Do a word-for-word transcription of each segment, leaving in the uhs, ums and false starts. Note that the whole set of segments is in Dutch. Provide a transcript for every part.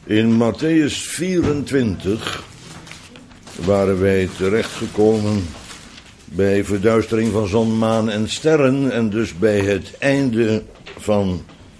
In Mattheüs vierentwintig waren wij terechtgekomen bij verduistering van zon, maan en sterren en dus bij het einde van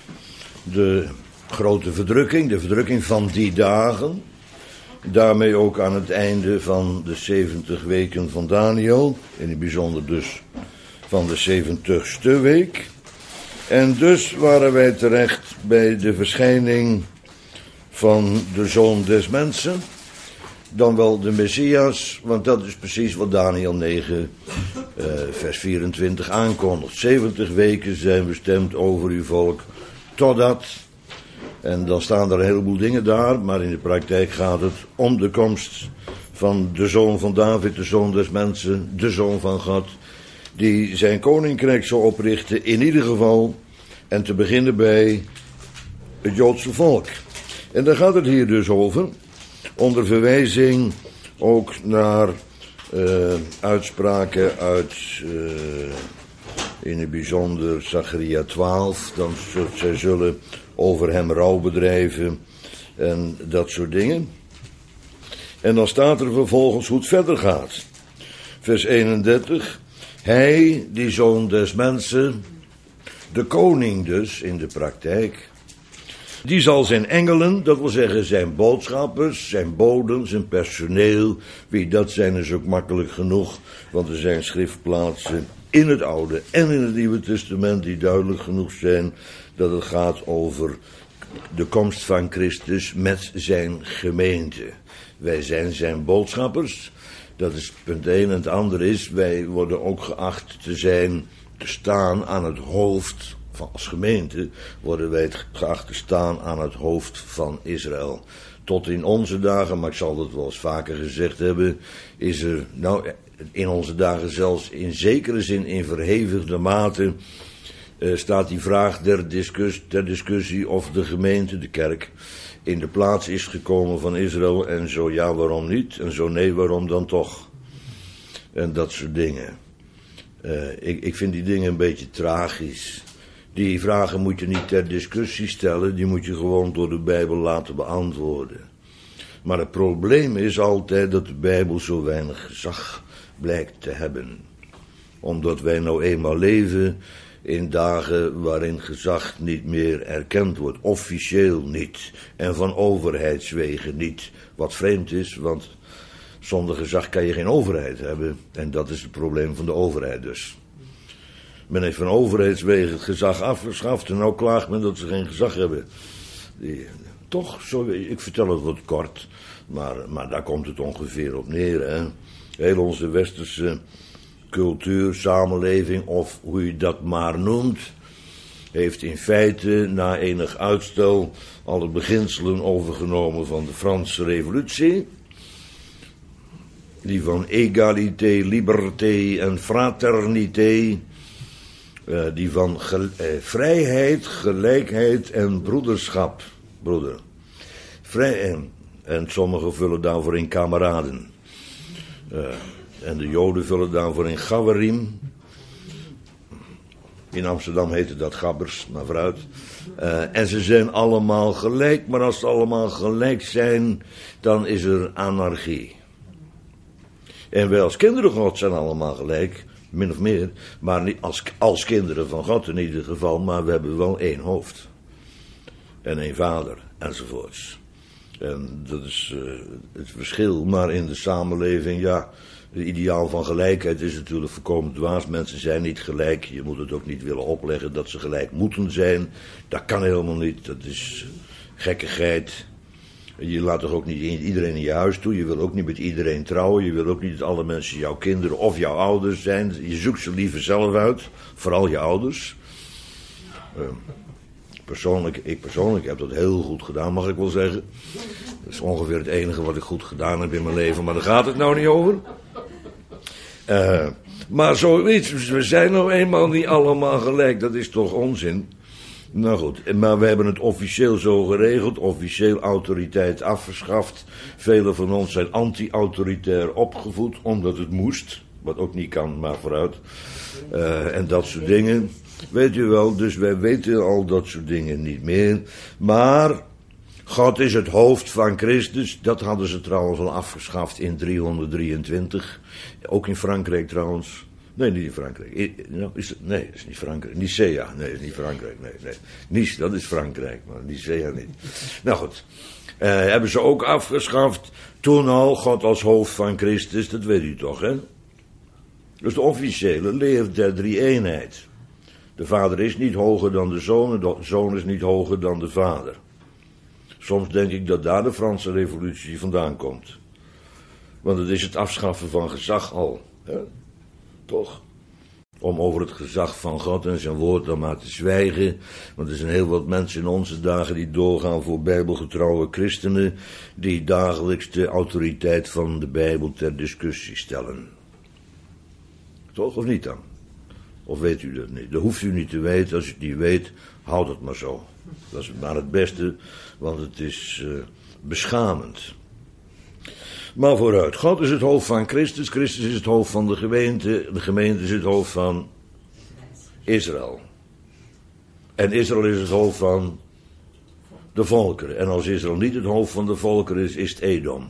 de grote verdrukking, de verdrukking van die dagen. Daarmee ook aan het einde van de zeventig weken van Daniel, in het bijzonder dus van de zeventigste week. En dus waren wij terecht bij de verschijning van de Zoon des Mensen, dan wel de Messias, want dat is precies wat Daniel negen, uh, vers vierentwintig aankondigt. zeventig weken zijn bestemd over uw volk, totdat, en dan staan er een heleboel dingen daar, maar in de praktijk gaat het om de komst van de Zoon van David, de Zoon des Mensen, de Zoon van God, die zijn koninkrijk zal oprichten, in ieder geval, en te beginnen bij het Joodse volk. En daar gaat het hier dus over, onder verwijzing ook naar uh, uitspraken uit, uh, in het bijzonder Zacharia twaalf, dan zij zullen over hem rouw bedrijven en dat soort dingen. En dan staat er vervolgens hoe het verder gaat. Vers eenendertig, hij, die Zoon des Mensen, de koning dus in de praktijk, die zal zijn engelen, dat wil zeggen zijn boodschappers, zijn boden, zijn personeel, wie dat zijn is ook makkelijk genoeg, want er zijn schriftplaatsen in het Oude en in het Nieuwe Testament die duidelijk genoeg zijn dat het gaat over de komst van Christus met zijn gemeente. Wij zijn zijn boodschappers, dat is punt één. En het andere is, wij worden ook geacht te zijn, te staan aan het hoofd van, als gemeente, worden wij geacht te staan aan het hoofd van Israël. Tot in onze dagen, maar ik zal dat wel eens vaker gezegd hebben, is er, nou, in onze dagen zelfs in zekere zin in verhevigde mate, uh, staat die vraag der discussie, ter discussie of de gemeente, de kerk, in de plaats is gekomen van Israël. En zo ja, waarom niet? En zo nee, waarom dan toch? En dat soort dingen. Uh, ik, ik vind die dingen een beetje tragisch. Die vragen moet je niet ter discussie stellen, die moet je gewoon door de Bijbel laten beantwoorden. Maar het probleem is altijd dat de Bijbel zo weinig gezag blijkt te hebben. Omdat wij nou eenmaal leven in dagen waarin gezag niet meer erkend wordt, officieel niet, en van overheidswegen niet. Wat vreemd is, want zonder gezag kan je geen overheid hebben, en dat is het probleem van de overheid dus. Men heeft van overheidswegen het gezag afgeschaft en nou klaagt men dat ze geen gezag hebben. Die, toch, zo, ik vertel het wat kort, maar, maar daar komt het ongeveer op neer. Hè? Heel onze westerse cultuur, samenleving, of hoe je dat maar noemt, heeft in feite na enig uitstel alle beginselen overgenomen van de Franse revolutie. Die van égalité, liberté en fraternité. Uh, die van gel- uh, vrijheid, gelijkheid en broederschap. Broeder. Vrij en, en sommigen vullen daarvoor in kameraden. Uh, en de Joden vullen daarvoor in gawerim. In Amsterdam heette dat gabbers, maar vooruit. Uh, en ze zijn allemaal gelijk, maar als ze allemaal gelijk zijn, dan is er anarchie. En wij als kinderen God zijn allemaal gelijk, min of meer, maar niet als, als kinderen van God in ieder geval, maar we hebben wel één hoofd. En één vader, enzovoorts. En dat is uh, het verschil, maar in de samenleving, ja, het ideaal van gelijkheid is natuurlijk volkomen dwaas. Mensen zijn niet gelijk, je moet het ook niet willen opleggen dat ze gelijk moeten zijn. Dat kan helemaal niet, dat is gekkigheid. Je laat toch ook niet iedereen in je huis toe, je wil ook niet met iedereen trouwen, je wil ook niet dat alle mensen jouw kinderen of jouw ouders zijn. Je zoekt ze liever zelf uit, vooral je ouders. Uh, persoonlijk, ik persoonlijk heb dat heel goed gedaan, mag ik wel zeggen. Dat is ongeveer het enige wat ik goed gedaan heb in mijn leven, maar daar gaat het nou niet over. Uh, maar zoiets, we zijn nou eenmaal niet allemaal gelijk, dat is toch onzin. Nou goed, maar we hebben het officieel zo geregeld, officieel autoriteit afgeschaft. Velen van ons zijn anti-autoritair opgevoed, omdat het moest, wat ook niet kan, maar vooruit. Uh, en dat soort dingen. Weet u wel, dus wij weten al dat soort dingen niet meer. Maar God is het hoofd van Christus. Dat hadden ze trouwens al afgeschaft in driehonderddrieëntwintig. Ook in Frankrijk trouwens. Nee, niet in Frankrijk. No, is het, nee, dat is niet Frankrijk. Nicea. Nee, dat is niet Frankrijk. Nee, nee. Nice, dat is Frankrijk, maar Nicea niet. Nou goed. Uh, hebben ze ook afgeschaft. Toen al God als hoofd van Christus. Dat weet u toch, hè? Dus de officiële leer der drie-eenheid. De Vader is niet hoger dan de Zoon. En de Zoon is niet hoger dan de Vader. Soms denk ik dat daar de Franse revolutie vandaan komt. Want het is het afschaffen van gezag al. Hè? Toch? Om over het gezag van God en zijn woord dan maar te zwijgen. Want er zijn heel wat mensen in onze dagen die doorgaan voor bijbelgetrouwe christenen. Die dagelijks de autoriteit van de Bijbel ter discussie stellen. Toch of niet dan? Of weet u dat niet? Dat hoeft u niet te weten. Als u het niet weet, houd het maar zo. Dat is maar het beste, want het is uh, beschamend. Maar vooruit. God is het hoofd van Christus. Christus is het hoofd van de gemeente. De gemeente is het hoofd van Israël. En Israël is het hoofd van de volkeren. En als Israël niet het hoofd van de volkeren is, is het Edom.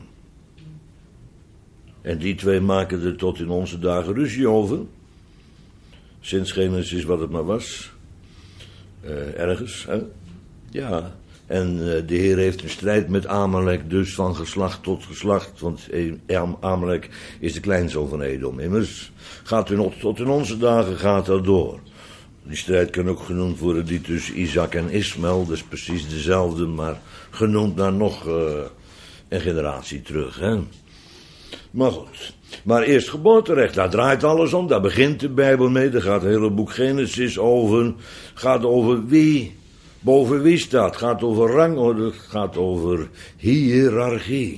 En die twee maken er tot in onze dagen ruzie over. Sinds Genesis wat het maar was. Uh, ergens, hè? Ja. En uh, de Heer heeft een strijd met Amalek, dus van geslacht tot geslacht. Want Amalek is de kleinzoon van Edom. Immers, gaat in, tot in onze dagen gaat dat door. Die strijd kan ook genoemd worden die tussen Isaac en Ismaël. Dat is precies dezelfde, maar genoemd naar nog uh, een generatie terug, hè. Maar goed. Maar eerst geboorterecht, daar draait alles om. Daar begint de Bijbel mee. Daar gaat het hele boek Genesis over. Gaat over wie boven wie staat. Gaat over rangorde. Gaat over hiërarchie.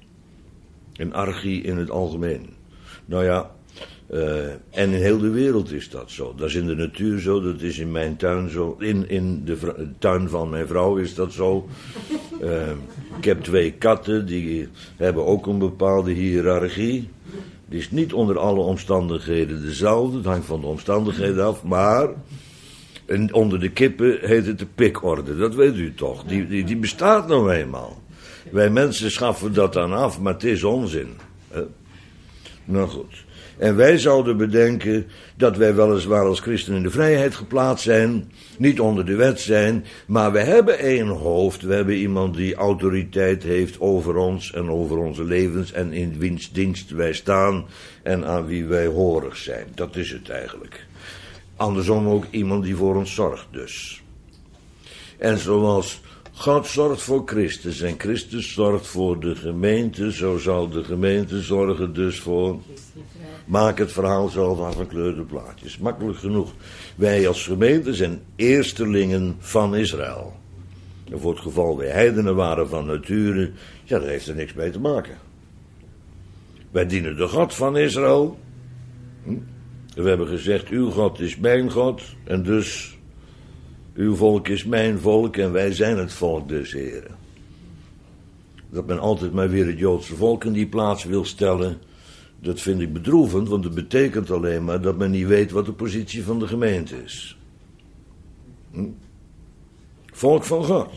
En archie in het algemeen. Nou ja. Uh, en in heel de wereld is dat zo. Dat is in de natuur zo. Dat is in mijn tuin zo. In, in de vr- tuin van mijn vrouw is dat zo. Uh, ik heb twee katten. Die hebben ook een bepaalde hiërarchie. Die is niet onder alle omstandigheden dezelfde. Het hangt van de omstandigheden af. Maar en onder de kippen heet het de pikorde. Dat weet u toch. Die, die, die bestaat nou eenmaal. Wij mensen schaffen dat dan af. Maar het is onzin. Hè? Nou goed. En wij zouden bedenken dat wij weliswaar als christenen in de vrijheid geplaatst zijn. Niet onder de wet zijn. Maar we hebben één hoofd. We hebben iemand die autoriteit heeft over ons en over onze levens. En in wiens dienst wij staan. En aan wie wij horig zijn. Dat is het eigenlijk. Andersom ook iemand die voor ons zorgt dus. En zoals God zorgt voor Christus en Christus zorgt voor de gemeente, zo zal de gemeente zorgen dus voor. Maak het verhaal zelf af van kleurde plaatjes. Makkelijk genoeg. Wij als gemeente zijn eerstelingen van Israël. En voor het geval wij heidenen waren van nature, ja, daar heeft er niks mee te maken. Wij dienen de God van Israël. Hm? We hebben gezegd, uw God is mijn God en dus uw volk is mijn volk en wij zijn het volk des Heren. Dat men altijd maar weer het Joodse volk in die plaats wil stellen, dat vind ik bedroevend, want het betekent alleen maar dat men niet weet wat de positie van de gemeente is. Hm? Volk van God.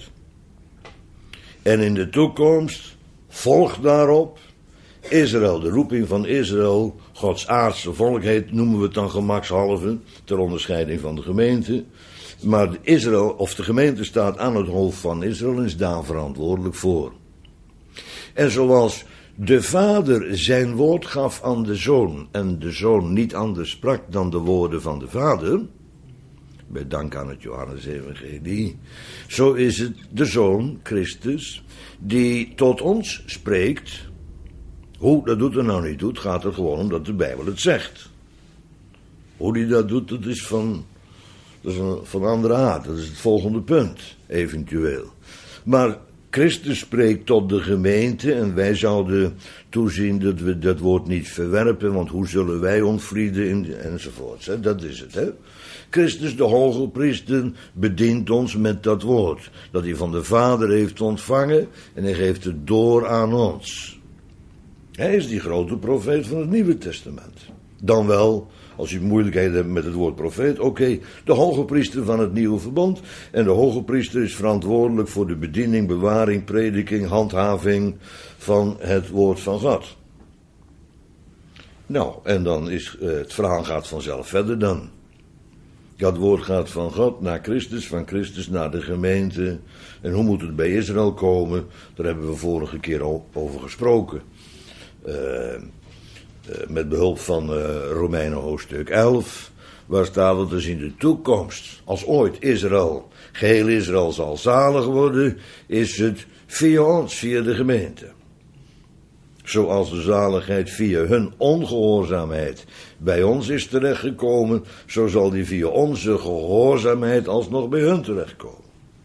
En in de toekomst, volg daarop, Israël, de roeping van Israël, Gods aardse volk heet, noemen we het dan gemakshalve, ter onderscheiding van de gemeente. Maar Israël, of de gemeente staat aan het hoofd van Israël en is daar verantwoordelijk voor. En zoals de vader zijn woord gaf aan de zoon en de zoon niet anders sprak dan de woorden van de vader, bij dank aan het Johannes-evangelie, zo is het de zoon, Christus, die tot ons spreekt. Hoe dat doet er nou niet doet, gaat er gewoon omdat de Bijbel het zegt. Hoe die dat doet, dat is van, dat is een, van andere aard. Dat is het volgende punt, eventueel. Maar Christus spreekt tot de gemeente en wij zouden toezien dat we dat woord niet verwerpen, want hoe zullen wij ontvlieden in, enzovoorts. Hè? Dat is het, hè. Christus, de hoge priester, bedient ons met dat woord, dat hij van de Vader heeft ontvangen en hij geeft het door aan ons. Hij is die grote profeet van het Nieuwe Testament. Dan wel Als u moeilijkheden hebt met het woord profeet, oké, okay, de hoge priester van het nieuwe verbond. En de hoge priester is verantwoordelijk voor de bediening, bewaring, prediking, handhaving van het woord van God. Nou, en dan is uh, het verhaal gaat vanzelf verder dan. Dat woord gaat van God naar Christus, van Christus naar de gemeente. En hoe moet het bij Israël komen? Daar hebben we vorige keer al over gesproken. Uh, uh, met behulp van uh, Romeinen hoofdstuk elf. Waar staat het dus in de toekomst. Als ooit Israël, geheel Israël zal zalig worden, is het via ons, via de gemeente. Zoals de zaligheid via hun ongehoorzaamheid bij ons is terechtgekomen, zo zal die via onze gehoorzaamheid alsnog bij hun terechtkomen.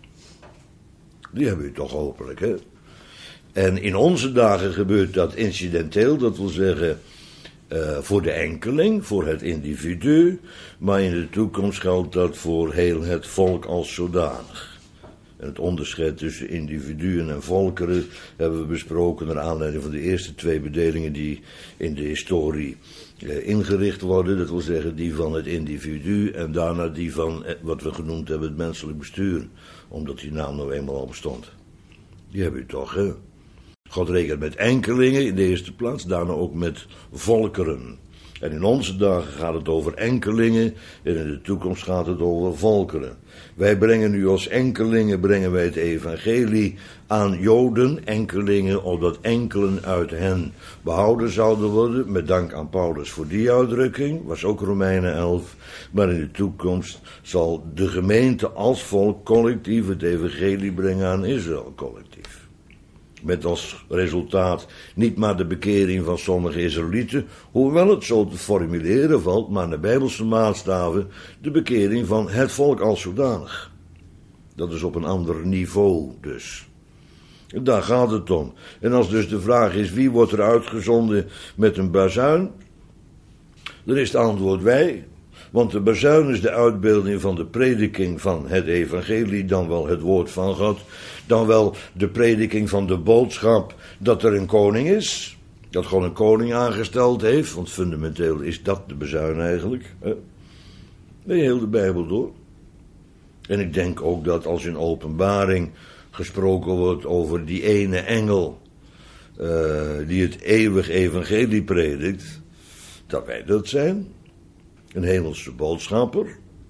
Die hebben we toch hopelijk, hè? En in onze dagen gebeurt dat incidenteel, dat wil zeggen uh, voor de enkeling, voor het individu, maar in de toekomst geldt dat voor heel het volk als zodanig. En het onderscheid tussen individuen en volkeren hebben we besproken naar aanleiding van de eerste twee bedelingen die in de historie eh, ingericht worden. Dat wil zeggen die van het individu en daarna die van eh, wat we genoemd hebben het menselijk bestuur. Omdat die naam nou eenmaal al bestond. Die hebben u toch, hè? God rekent met enkelingen in de eerste plaats, daarna ook met volkeren. En in onze dagen gaat het over enkelingen en in de toekomst gaat het over volkeren. Wij brengen nu als enkelingen brengen wij het evangelie aan Joden, enkelingen, opdat enkelen uit hen behouden zouden worden. Met dank aan Paulus voor die uitdrukking, was ook Romeinen elf. Maar in de toekomst zal de gemeente als volk collectief het evangelie brengen aan Israël collectief. Met als resultaat niet maar de bekering van sommige Israëlieten, hoewel het zo te formuleren valt, maar naar Bijbelse maatstaven, de bekering van het volk als zodanig. Dat is op een ander niveau dus. En daar gaat het om. En als dus de vraag is, wie wordt er uitgezonden met een bazuin? Dan is het antwoord wij. Want de bazuin is de uitbeelding van de prediking van het evangelie, dan wel het woord van God, dan wel de prediking van de boodschap dat er een koning is, dat gewoon een koning aangesteld heeft, want fundamenteel is dat de bazuin eigenlijk. Hè? Nee, heel de Bijbel door. En ik denk ook dat als in Openbaring gesproken wordt over die ene engel, uh, die het eeuwig evangelie predikt, dat wij dat zijn. Een hemelse boodschapper,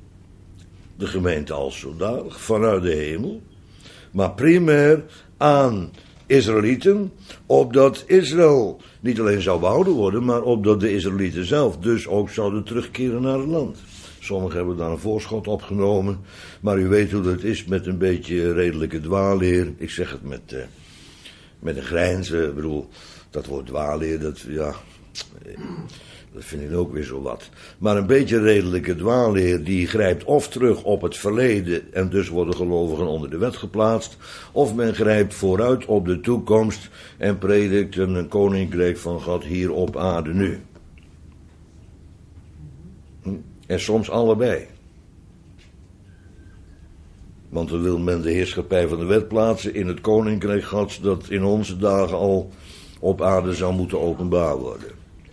de gemeente als zodanig, vanuit de hemel, maar primair aan Israëlieten, opdat Israël niet alleen zou behouden worden, maar opdat de Israëlieten zelf dus ook zouden terugkeren naar het land. Sommigen hebben daar een voorschot opgenomen, maar u weet hoe dat is met een beetje redelijke dwaalleer. Ik zeg het met, uh, met een grijns, ik bedoel, dat woord dwaalleer, dat, ja... Dat vind ik ook weer zo wat. Maar een beetje redelijke dwaalleer die grijpt of terug op het verleden en dus worden gelovigen onder de wet geplaatst, of men grijpt vooruit op de toekomst en predikt een koninkrijk van God hier op aarde nu. En soms allebei. Want dan wil men de heerschappij van de wet plaatsen in het koninkrijk Gods dat in onze dagen al op aarde zou moeten openbaar worden.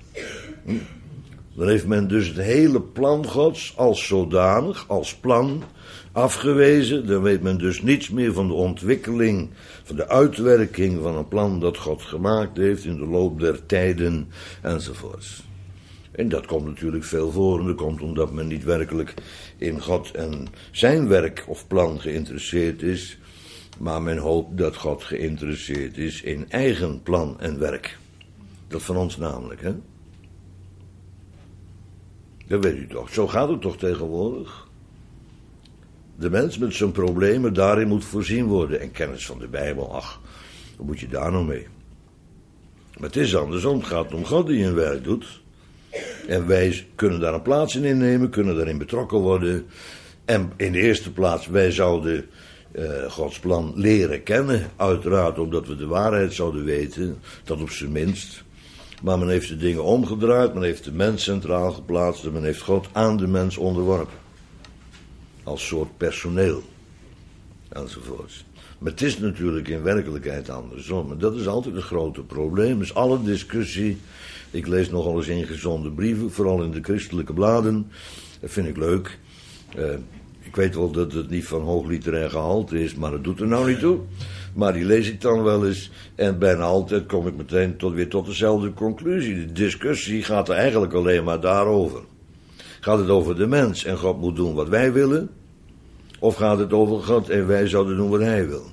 Dan heeft men dus het hele plan Gods als zodanig, als plan, afgewezen. Dan weet men dus niets meer van de ontwikkeling, van de uitwerking van een plan dat God gemaakt heeft in de loop der tijden enzovoorts. En dat komt natuurlijk veel voor en dat komt omdat men niet werkelijk in God en zijn werk of plan geïnteresseerd is, maar men hoopt dat God geïnteresseerd is in eigen plan en werk. Dat van ons namelijk, hè? Dat weet u toch, zo gaat het toch tegenwoordig? De mens met zijn problemen, daarin moet voorzien worden. En kennis van de Bijbel, ach, wat moet je daar nou mee? Maar het is andersom, het gaat om God die een werk doet. En wij kunnen daar een plaats in innemen, kunnen daarin betrokken worden. En in de eerste plaats, wij zouden uh, Gods plan leren kennen. Uiteraard omdat we de waarheid zouden weten, dat op zijn minst. Maar men heeft de dingen omgedraaid, men heeft de mens centraal geplaatst en men heeft God aan de mens onderworpen. Als soort personeel, enzovoorts. Maar het is natuurlijk in werkelijkheid andersom. En dat is altijd een grote probleem. Dus alle discussie, ik lees nogal eens ingezonde brieven, vooral in de christelijke bladen. Dat vind ik leuk. Uh, ik weet wel dat het niet van hoog literair gehalte is, maar dat doet er nou niet toe. Maar die lees ik dan wel eens en bijna altijd kom ik meteen tot, weer tot dezelfde conclusie. De discussie gaat er eigenlijk alleen maar daarover. Gaat het over de mens en God moet doen wat wij willen? Of gaat het over God en wij zouden doen wat hij wil?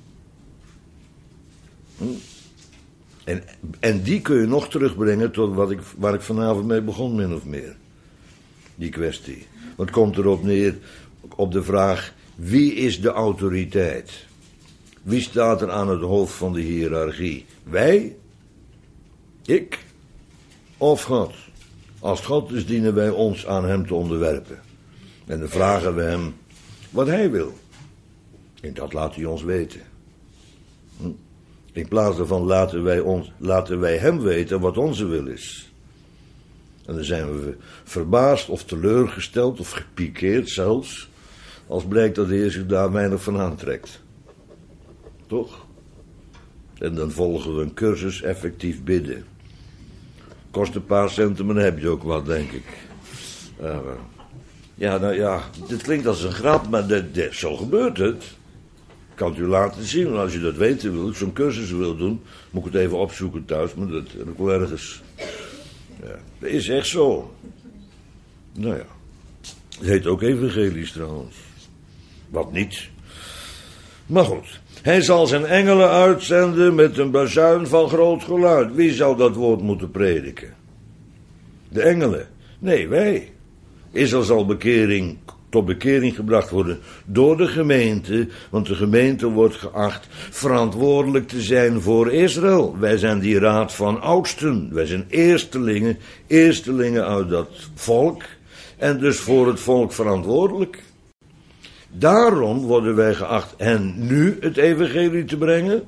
Hm? En, en die kun je nog terugbrengen tot wat ik, waar ik vanavond mee begon, min of meer. Die kwestie. Want het komt erop neer, op de vraag, wie is de autoriteit? Wie staat er aan het hoofd van de hiërarchie? Wij? Ik? Of God? Als God is, dienen wij ons aan hem te onderwerpen. En dan vragen we hem wat hij wil. En dat laat hij ons weten. Hm? In plaats daarvan laten wij, ons, laten wij hem weten wat onze wil is. En dan zijn we verbaasd of teleurgesteld of gepikeerd zelfs, als blijkt dat de Heer zich daar weinig van aantrekt. Toch? En dan volgen we een cursus effectief bidden. Kost een paar centen, maar dan heb je ook wat, denk ik. Uh, ja, nou ja, dit klinkt als een grap, maar dit, dit, zo gebeurt het. Ik kan het u laten zien, als je dat weten wil, zo'n cursus wil doen, moet ik het even opzoeken thuis, maar dat heb ik wel ergens. Ja, dat is echt zo. Nou ja, het heet ook evangelisch trouwens. Wat niet. Maar goed, hij zal zijn engelen uitzenden met een bazuin van groot geluid. Wie zou dat woord moeten prediken? De engelen? Nee, wij. Israël zal bekering, tot bekering gebracht worden door de gemeente, want de gemeente wordt geacht verantwoordelijk te zijn voor Israël. Wij zijn die raad van oudsten, wij zijn eerstelingen, eerstelingen uit dat volk en dus voor het volk verantwoordelijk. Daarom worden wij geacht hen nu het evangelie te brengen.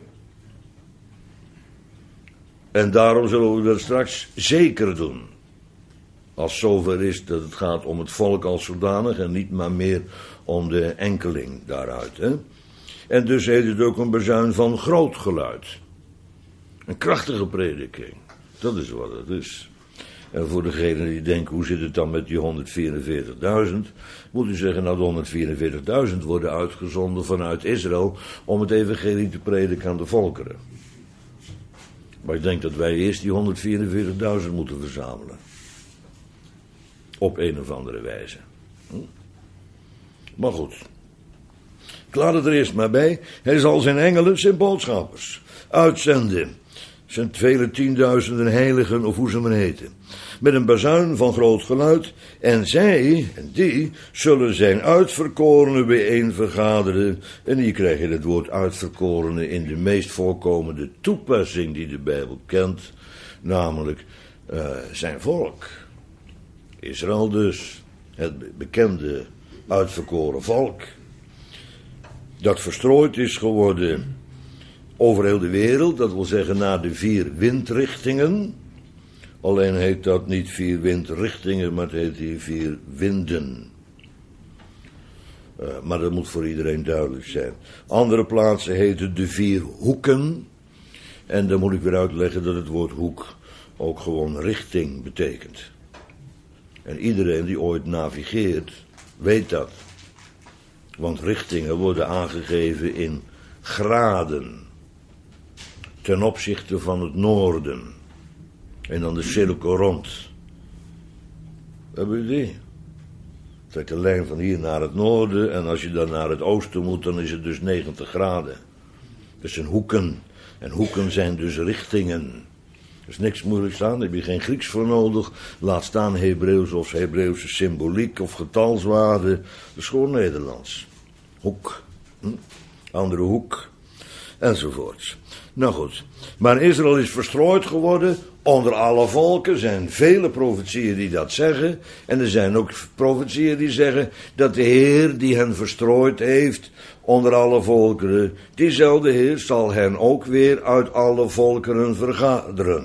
En daarom zullen we dat straks zeker doen. Als zover is dat het gaat om het volk als zodanig en niet maar meer om de enkeling daaruit. Hè? En dus heet het ook een bazuin van groot geluid. Een krachtige prediking. Dat is wat het is. En voor degenen die denken, hoe zit het dan met die honderdvierenveertigduizend? Moet u zeggen, nou de honderdvierenveertigduizend worden uitgezonden vanuit Israël om het evangelie te prediken aan de volkeren. Maar ik denk dat wij eerst die honderdvierenveertigduizend moeten verzamelen. Op een of andere wijze. Hm? Maar goed. Ik laat het er eerst maar bij. Hij zal zijn engelen, zijn boodschappers, uitzenden. Zijn vele tienduizenden heiligen, of hoe ze maar heten. Met een bazuin van groot geluid. En zij, en die, zullen zijn uitverkorenen bijeen vergaderen. En hier krijg je het woord uitverkorenen in de meest voorkomende toepassing die de Bijbel kent. Namelijk uh, zijn volk. Israël dus. Het bekende uitverkoren volk. Dat verstrooid is geworden over heel de wereld, dat wil zeggen naar de vier windrichtingen. Alleen heet dat niet vier windrichtingen, maar het heet hier vier winden. Uh, maar dat moet voor iedereen duidelijk zijn. Andere plaatsen heten de vier hoeken. En dan moet ik weer uitleggen dat het woord hoek ook gewoon richting betekent. En iedereen die ooit navigeert, weet dat. Want richtingen worden aangegeven in graden. Ten opzichte van het noorden. En dan de cirkel rond. Hebben jullie die? Trek een lijn van hier naar het noorden. En als je dan naar het oosten moet, dan is het dus negentig graden. Dat zijn hoeken. En hoeken zijn dus richtingen. Er is niks moeilijks aan, daar heb je geen Grieks voor nodig. Laat staan Hebreeuws of Hebreeuwse symboliek of getalswaarde. Dat is gewoon Nederlands. Hoek. Hm? Andere hoek. Enzovoorts. Nou goed. Maar Israël is verstrooid geworden onder alle volken. Er zijn vele profetieën die dat zeggen. En er zijn ook profetieën die zeggen dat de Heer die hen verstrooid heeft onder alle volkeren, diezelfde Heer zal hen ook weer uit alle volkeren vergaderen.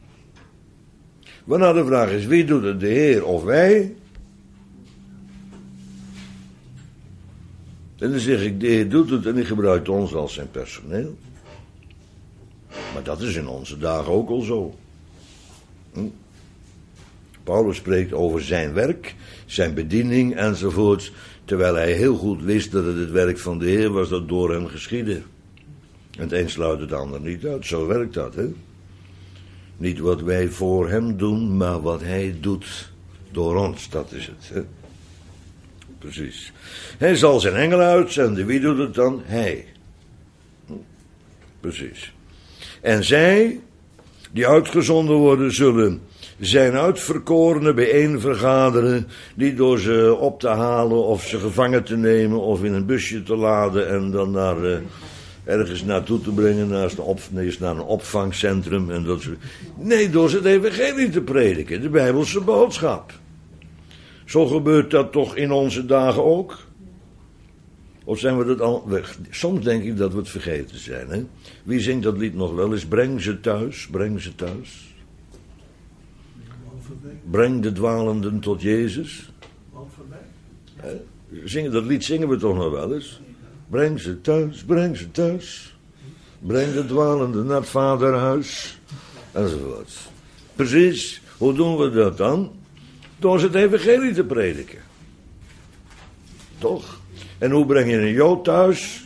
Waarna de vraag is, wie doet het, de Heer of wij? En dan zeg ik, de Heer doet het en hij gebruikt ons als zijn personeel. Maar dat is in onze dagen ook al zo. Hm? Paulus spreekt over zijn werk, zijn bediening enzovoort, terwijl hij heel goed wist dat het het werk van de Heer was dat door hem geschiedde. En het een sluit het ander niet uit, zo werkt dat, hè. Niet wat wij voor hem doen, maar wat hij doet door ons, dat is het, hè. Precies. Hij zal zijn engelen uitzenden, wie doet het dan? Hij. Precies. En zij, die uitgezonden worden, zullen zijn uitverkorenen bijeen vergaderen, niet door ze op te halen of ze gevangen te nemen of in een busje te laden en dan naar, uh, ergens naartoe te brengen, naast een op, nee, naar een opvangcentrum en dat soort. Nee, door ze het evangelie te prediken, de Bijbelse boodschap. Zo gebeurt dat toch in onze dagen ook? Of zijn we dat al... Soms denk ik dat we het vergeten zijn, hè? Wie zingt dat lied nog wel eens? Breng ze thuis, breng ze thuis. Breng de dwalenden tot Jezus. Hè? Zingen, dat lied zingen we toch nog wel eens? Breng ze thuis, breng ze thuis. Breng de dwalenden naar het vaderhuis. Enzovoort. Precies, hoe doen we dat dan? Door ze het evangelie te prediken. Toch? En hoe breng je een Jood thuis?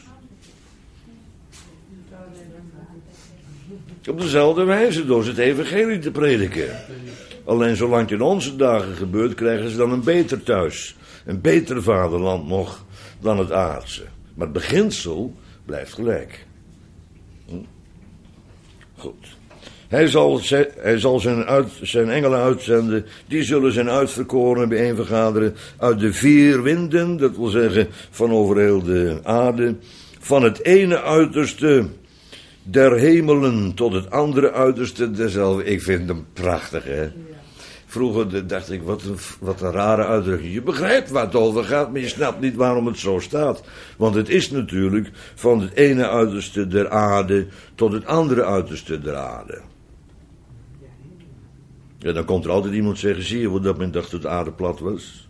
Op dezelfde wijze, door ze het evangelie te prediken. Alleen zolang het in onze dagen gebeurt, krijgen ze dan een beter thuis. Een beter vaderland nog dan het aardse. Maar het beginsel blijft gelijk. Hm? Goed. Hij zal, hij zal zijn, uit, zijn engelen uitzenden, die zullen zijn uitverkorenen bijeenvergaderen uit de vier winden, dat wil zeggen van over heel de aarde, van het ene uiterste der hemelen tot het andere uiterste derzelfde. Ik vind hem prachtig, hè. Vroeger dacht ik, wat een, wat een rare uitdrukking. Je begrijpt waar het over gaat, maar je snapt niet waarom het zo staat. Want het is natuurlijk van het ene uiterste der aarde tot het andere uiterste der aarde. Ja, dan komt er altijd iemand zeggen, zie je hoe dat men dacht dat de aarde plat was?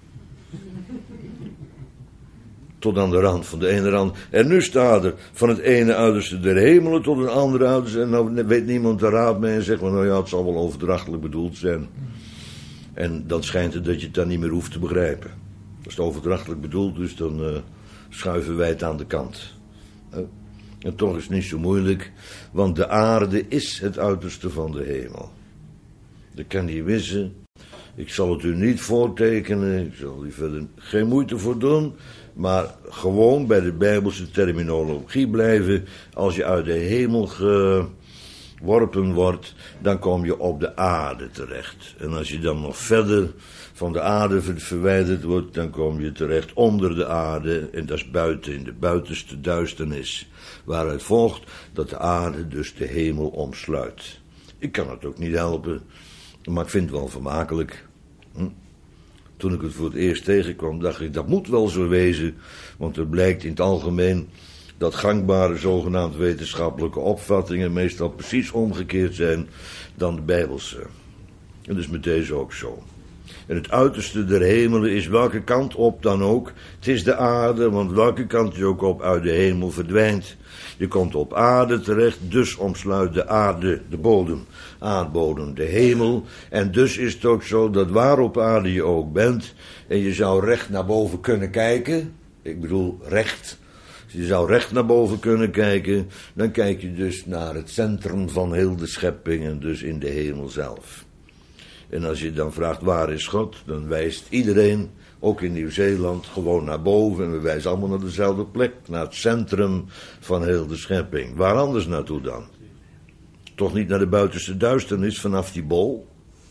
Tot aan de rand, van de ene rand. En nu staat er van het ene uiterste der hemelen tot het andere uiterste. En nou weet niemand de raad mee en zegt, maar nou ja, het zal wel overdrachtelijk bedoeld zijn. En dan schijnt het dat je het dan niet meer hoeft te begrijpen. Als het overdrachtelijk bedoeld is, dan uh, schuiven wij het aan de kant. Uh, en toch is het niet zo moeilijk, want de aarde is het uiterste van de hemel. Dat kan je wissen. Ik zal het u niet voortekenen, ik zal u verder geen moeite voor doen, maar gewoon bij de Bijbelse terminologie blijven. Als je uit de hemel geworpen wordt, dan kom je op de aarde terecht. En als je dan nog verder van de aarde verwijderd wordt, dan kom je terecht onder de aarde, en dat is buiten, in de buitenste duisternis, waaruit volgt dat de aarde dus de hemel omsluit. Ik kan het ook niet helpen, maar ik vind het wel vermakelijk. Hm? Toen ik het voor het eerst tegenkwam, dacht ik, dat moet wel zo wezen, want er blijkt in het algemeen dat gangbare zogenaamd wetenschappelijke opvattingen meestal precies omgekeerd zijn dan de Bijbelse. En dat is met deze ook zo. En het uiterste der hemelen is welke kant op dan ook. Het is de aarde, want welke kant je ook op uit de hemel verdwijnt. Je komt op aarde terecht, dus omsluit de aarde, de bodem, aardbodem, de hemel. En dus is het ook zo dat waar op aarde je ook bent, en je zou recht naar boven kunnen kijken, ik bedoel recht, je zou recht naar boven kunnen kijken, dan kijk je dus naar het centrum van heel de schepping en dus in de hemel zelf. En als je dan vraagt waar is God, dan wijst iedereen, ook in Nieuw-Zeeland, gewoon naar boven. En we wijzen allemaal naar dezelfde plek, naar het centrum van heel de schepping. Waar anders naartoe dan? Toch niet naar de buitenste duisternis vanaf die bol?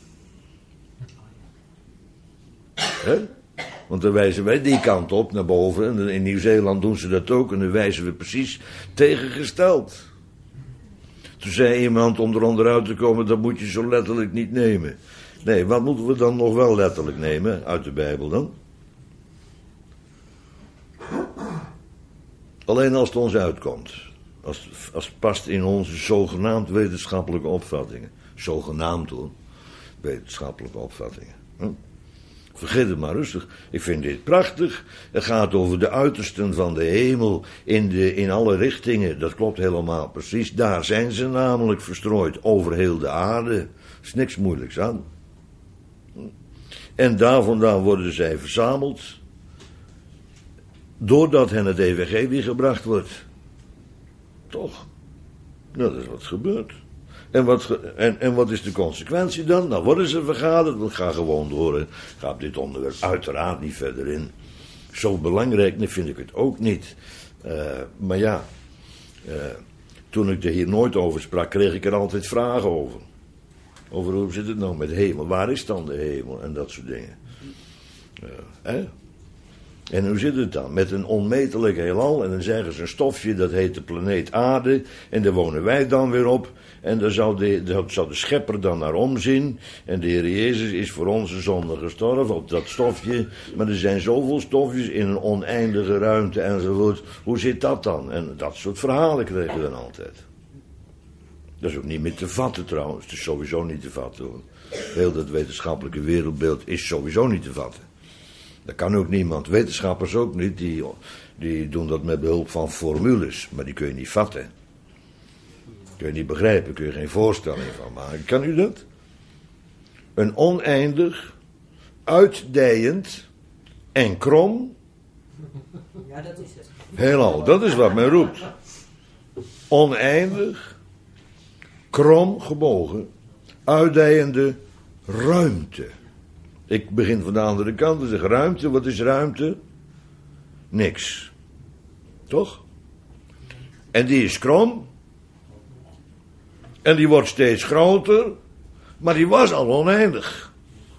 Hè? Want dan wijzen wij die kant op, naar boven. En in Nieuw-Zeeland doen ze dat ook. En dan wijzen we precies tegengesteld. Toen zei iemand om er onderuit te komen, dat moet je zo letterlijk niet nemen. Nee, wat moeten we dan nog wel letterlijk nemen uit de Bijbel dan? Alleen als het ons uitkomt. Als, als het past in onze zogenaamd wetenschappelijke opvattingen. Zogenaamd hoor, wetenschappelijke opvattingen. Hm? Vergeet het maar rustig. Ik vind dit prachtig. Het gaat over de uitersten van de hemel in, de, in alle richtingen. Dat klopt helemaal precies. Daar zijn ze namelijk verstrooid over heel de aarde. Er is niks moeilijks aan. En daar vandaan worden zij verzameld. Doordat hen het evangelie gebracht wordt. Toch? Dat is wat gebeurt. En wat, ge, en, en wat is de consequentie dan? Dan worden ze vergaderd. Ik ga gewoon door. Ik ga op dit onderwerp uiteraard niet verder in. Zo belangrijk vind ik het ook niet. Uh, maar ja, uh, toen ik er hier nooit over sprak, kreeg ik er altijd vragen over. Over hoe zit het nou met de hemel? Waar is dan de hemel? En dat soort dingen. Uh, hè? En hoe zit het dan? Met een onmetelijk heelal. En dan zeggen ze een stofje, dat heet de planeet aarde. En daar wonen wij dan weer op. En daar zou de, daar zou de schepper dan naar omzien. En de Heer Jezus is voor onze zonde gestorven op dat stofje. Maar er zijn zoveel stofjes in een oneindige ruimte enzovoort. Hoe zit dat dan? En dat soort verhalen kregen we dan altijd. Dat is ook niet meer te vatten trouwens. Het is sowieso niet te vatten. Hoor. Heel dat wetenschappelijke wereldbeeld is sowieso niet te vatten. Dat kan ook niemand. Wetenschappers ook niet. Die, die doen dat met behulp van formules. Maar die kun je niet vatten. Kun je niet begrijpen. Kun je geen voorstelling van maken. Kan u dat? Een oneindig, uitdijend en krom. Ja, dat is het. Heelal. Dat is wat men roept. Oneindig, krom gebogen, uitdijende ruimte. Ik begin van de andere kant te zeggen, ruimte, wat is ruimte? Niks. Toch? En die is krom. En die wordt steeds groter. Maar die was al oneindig.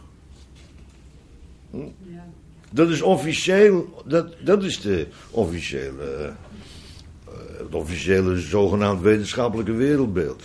Hm? Ja. Dat is officieel, dat, dat is de officiële, uh, het officiële zogenaamd wetenschappelijke wereldbeeld.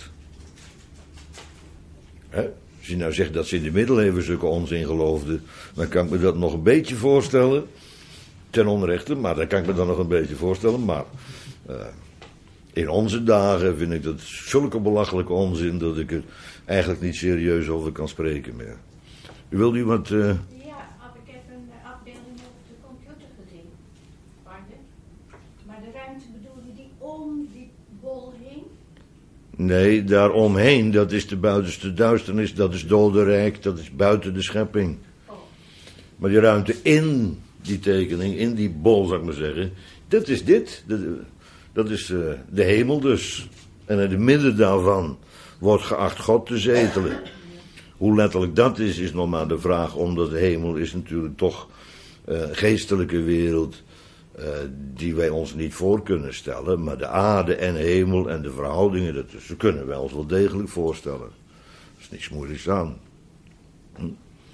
Hè? Als je nou zegt dat ze in de middeleeuwen zulke onzin geloofden, dan kan ik me dat nog een beetje voorstellen. Ten onrechte, maar dat kan ik me dan nog een beetje voorstellen. Maar uh, in onze dagen vind ik dat zulke belachelijke onzin dat ik er eigenlijk niet serieus over kan spreken meer. U wilt u wat... Uh... Ja, ik heb een afbeelding op de computer gezien. Pardon. Maar de ruimte bedoelde die om die bol heen? Nee, daaromheen, dat is de buitenste duisternis, dat is dodenrijk, dat is buiten de schepping. Oh. Maar die ruimte in die tekening, in die bol zou ik maar zeggen, dat is dit. Dat, dat is uh, de hemel dus. En in het midden daarvan wordt geacht God te zetelen. Hoe letterlijk dat is, is nog maar de vraag, omdat de hemel is natuurlijk toch uh, geestelijke wereld. Uh, die wij ons niet voor kunnen stellen, maar de aarde en hemel en de verhoudingen daartussen kunnen wij ons wel degelijk voorstellen. Er is niks moeilijks aan. Hm?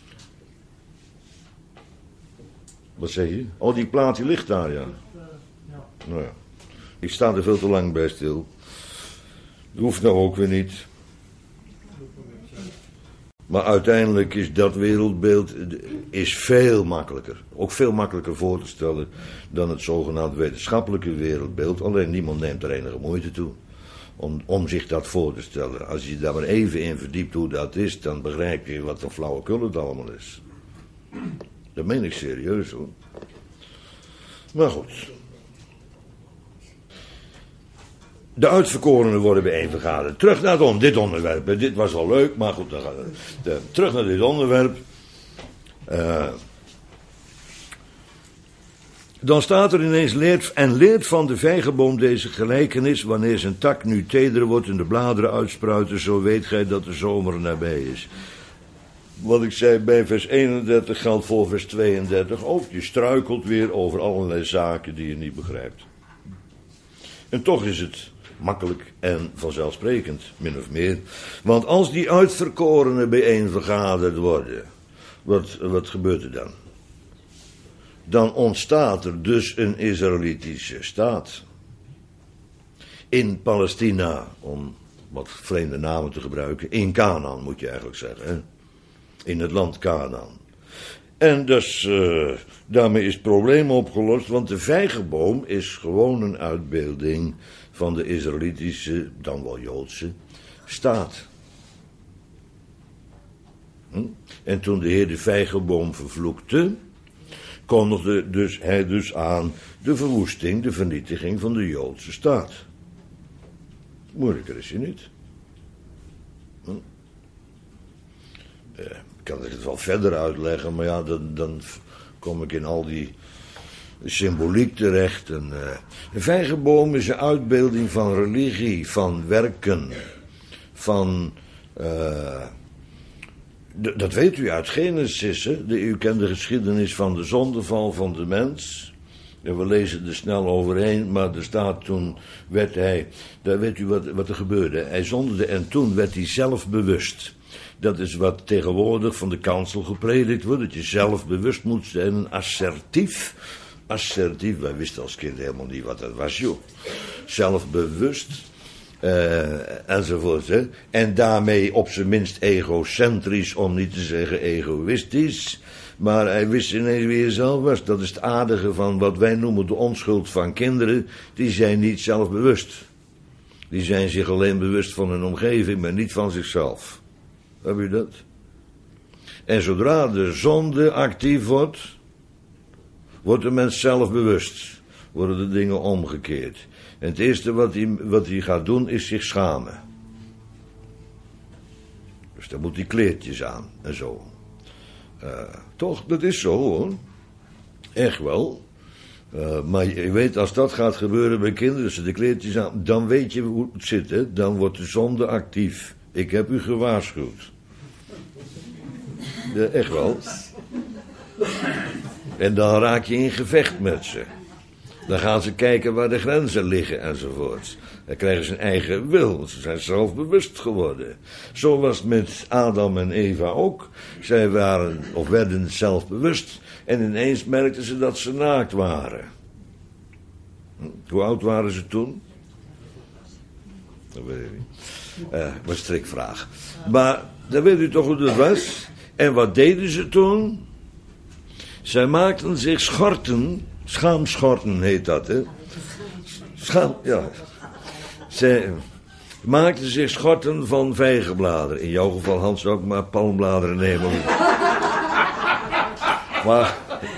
Wat zeg je? Oh, die plaat die ligt daar, ja. Nou ja, ik sta er veel te lang bij stil. Dat hoeft nou ook weer niet. Maar uiteindelijk is dat wereldbeeld is veel makkelijker. Ook veel makkelijker voor te stellen dan het zogenaamd wetenschappelijke wereldbeeld. Alleen niemand neemt er enige moeite toe om, om zich dat voor te stellen. Als je daar maar even in verdiept hoe dat is, dan begrijp je wat een flauwekul het allemaal is. Dat meen ik serieus hoor. Maar goed. De uitverkorenen worden bijeenvergaderd. Terug naar het on, dit onderwerp. Dit was wel leuk, maar goed. Dan gaan we, de, terug naar dit onderwerp. Uh, dan staat er ineens, leert, en leert van de vijgenboom deze gelijkenis, wanneer zijn tak nu teder wordt en de bladeren uitspruiten, zo weet gij dat de zomer nabij is. Wat ik zei bij vers eenendertig geldt voor vers tweeëndertig ook. Je struikelt weer over allerlei zaken die je niet begrijpt. En toch is het makkelijk en vanzelfsprekend, min of meer. Want als die uitverkorenen bijeenvergaderd worden, wat, wat gebeurt er dan? Dan ontstaat er dus een Israëlitische staat. In Palestina, om wat vreemde namen te gebruiken, in Canaan moet je eigenlijk zeggen, hè? In het land Canaan. En dus, uh, daarmee is het probleem opgelost, want de vijgenboom is gewoon een uitbeelding van de Israëlitische, dan wel Joodse, staat. Hm? En toen de Heer de vijgenboom vervloekte, kondigde dus hij dus aan de verwoesting, de vernietiging van de Joodse staat. Moeilijker is hij niet. Hm? Eh, ik kan het wel verder uitleggen, maar ja, dan, dan kom ik in al die symboliek terecht. En, uh, een vijgenboom is een uitbeelding van religie, van werken, van... Uh, d- dat weet u uit Genesis, hè? De, u kent de geschiedenis van de zondeval van de mens. En we lezen er snel overheen, maar er staat toen werd hij... Daar weet u wat, wat er gebeurde. Hij zondigde en toen werd hij zelf bewust. Dat is wat tegenwoordig van de kansel gepredikt wordt, dat je zelf bewust moet zijn, assertief. Assertief, wij wisten als kind helemaal niet wat dat was, joh. Zelfbewust, uh, enzovoort. Hè. En daarmee op zijn minst egocentrisch, om niet te zeggen egoïstisch. Maar hij wist ineens wie hij zelf was. Dat is het aardige van wat wij noemen de onschuld van kinderen. Die zijn niet zelfbewust. Die zijn zich alleen bewust van hun omgeving, maar niet van zichzelf. Heb je dat? En zodra de zonde actief wordt, wordt de mens zelf bewust. Worden de dingen omgekeerd. En het eerste wat hij, wat hij gaat doen is zich schamen. Dus dan moet hij kleertjes aan en zo. Uh, toch, dat is zo hoor. Echt wel. Uh, maar je weet, als dat gaat gebeuren bij kinderen, ze de kleertjes aan, dan weet je hoe het zit, hè? Dan wordt de zonde actief. Ik heb u gewaarschuwd. Ja, echt wel. En dan raak je in gevecht met ze. Dan gaan ze kijken waar de grenzen liggen enzovoort. Dan krijgen ze een eigen wil. Ze zijn zelfbewust geworden. Zo was het met Adam en Eva ook. Zij waren of werden zelfbewust. En ineens merkten ze dat ze naakt waren. Hoe oud waren ze toen? Dat weet ik niet. Uh, was een strikvraag. Maar dan weet u toch hoe dat was? En wat deden ze toen? Zij maakten zich schorten. Schaamschorten heet dat, hè? Schaam, ja. Zij maakten zich schorten van vijgenbladeren. In jouw geval, Hans, ook maar palmbladeren nemen. Maar...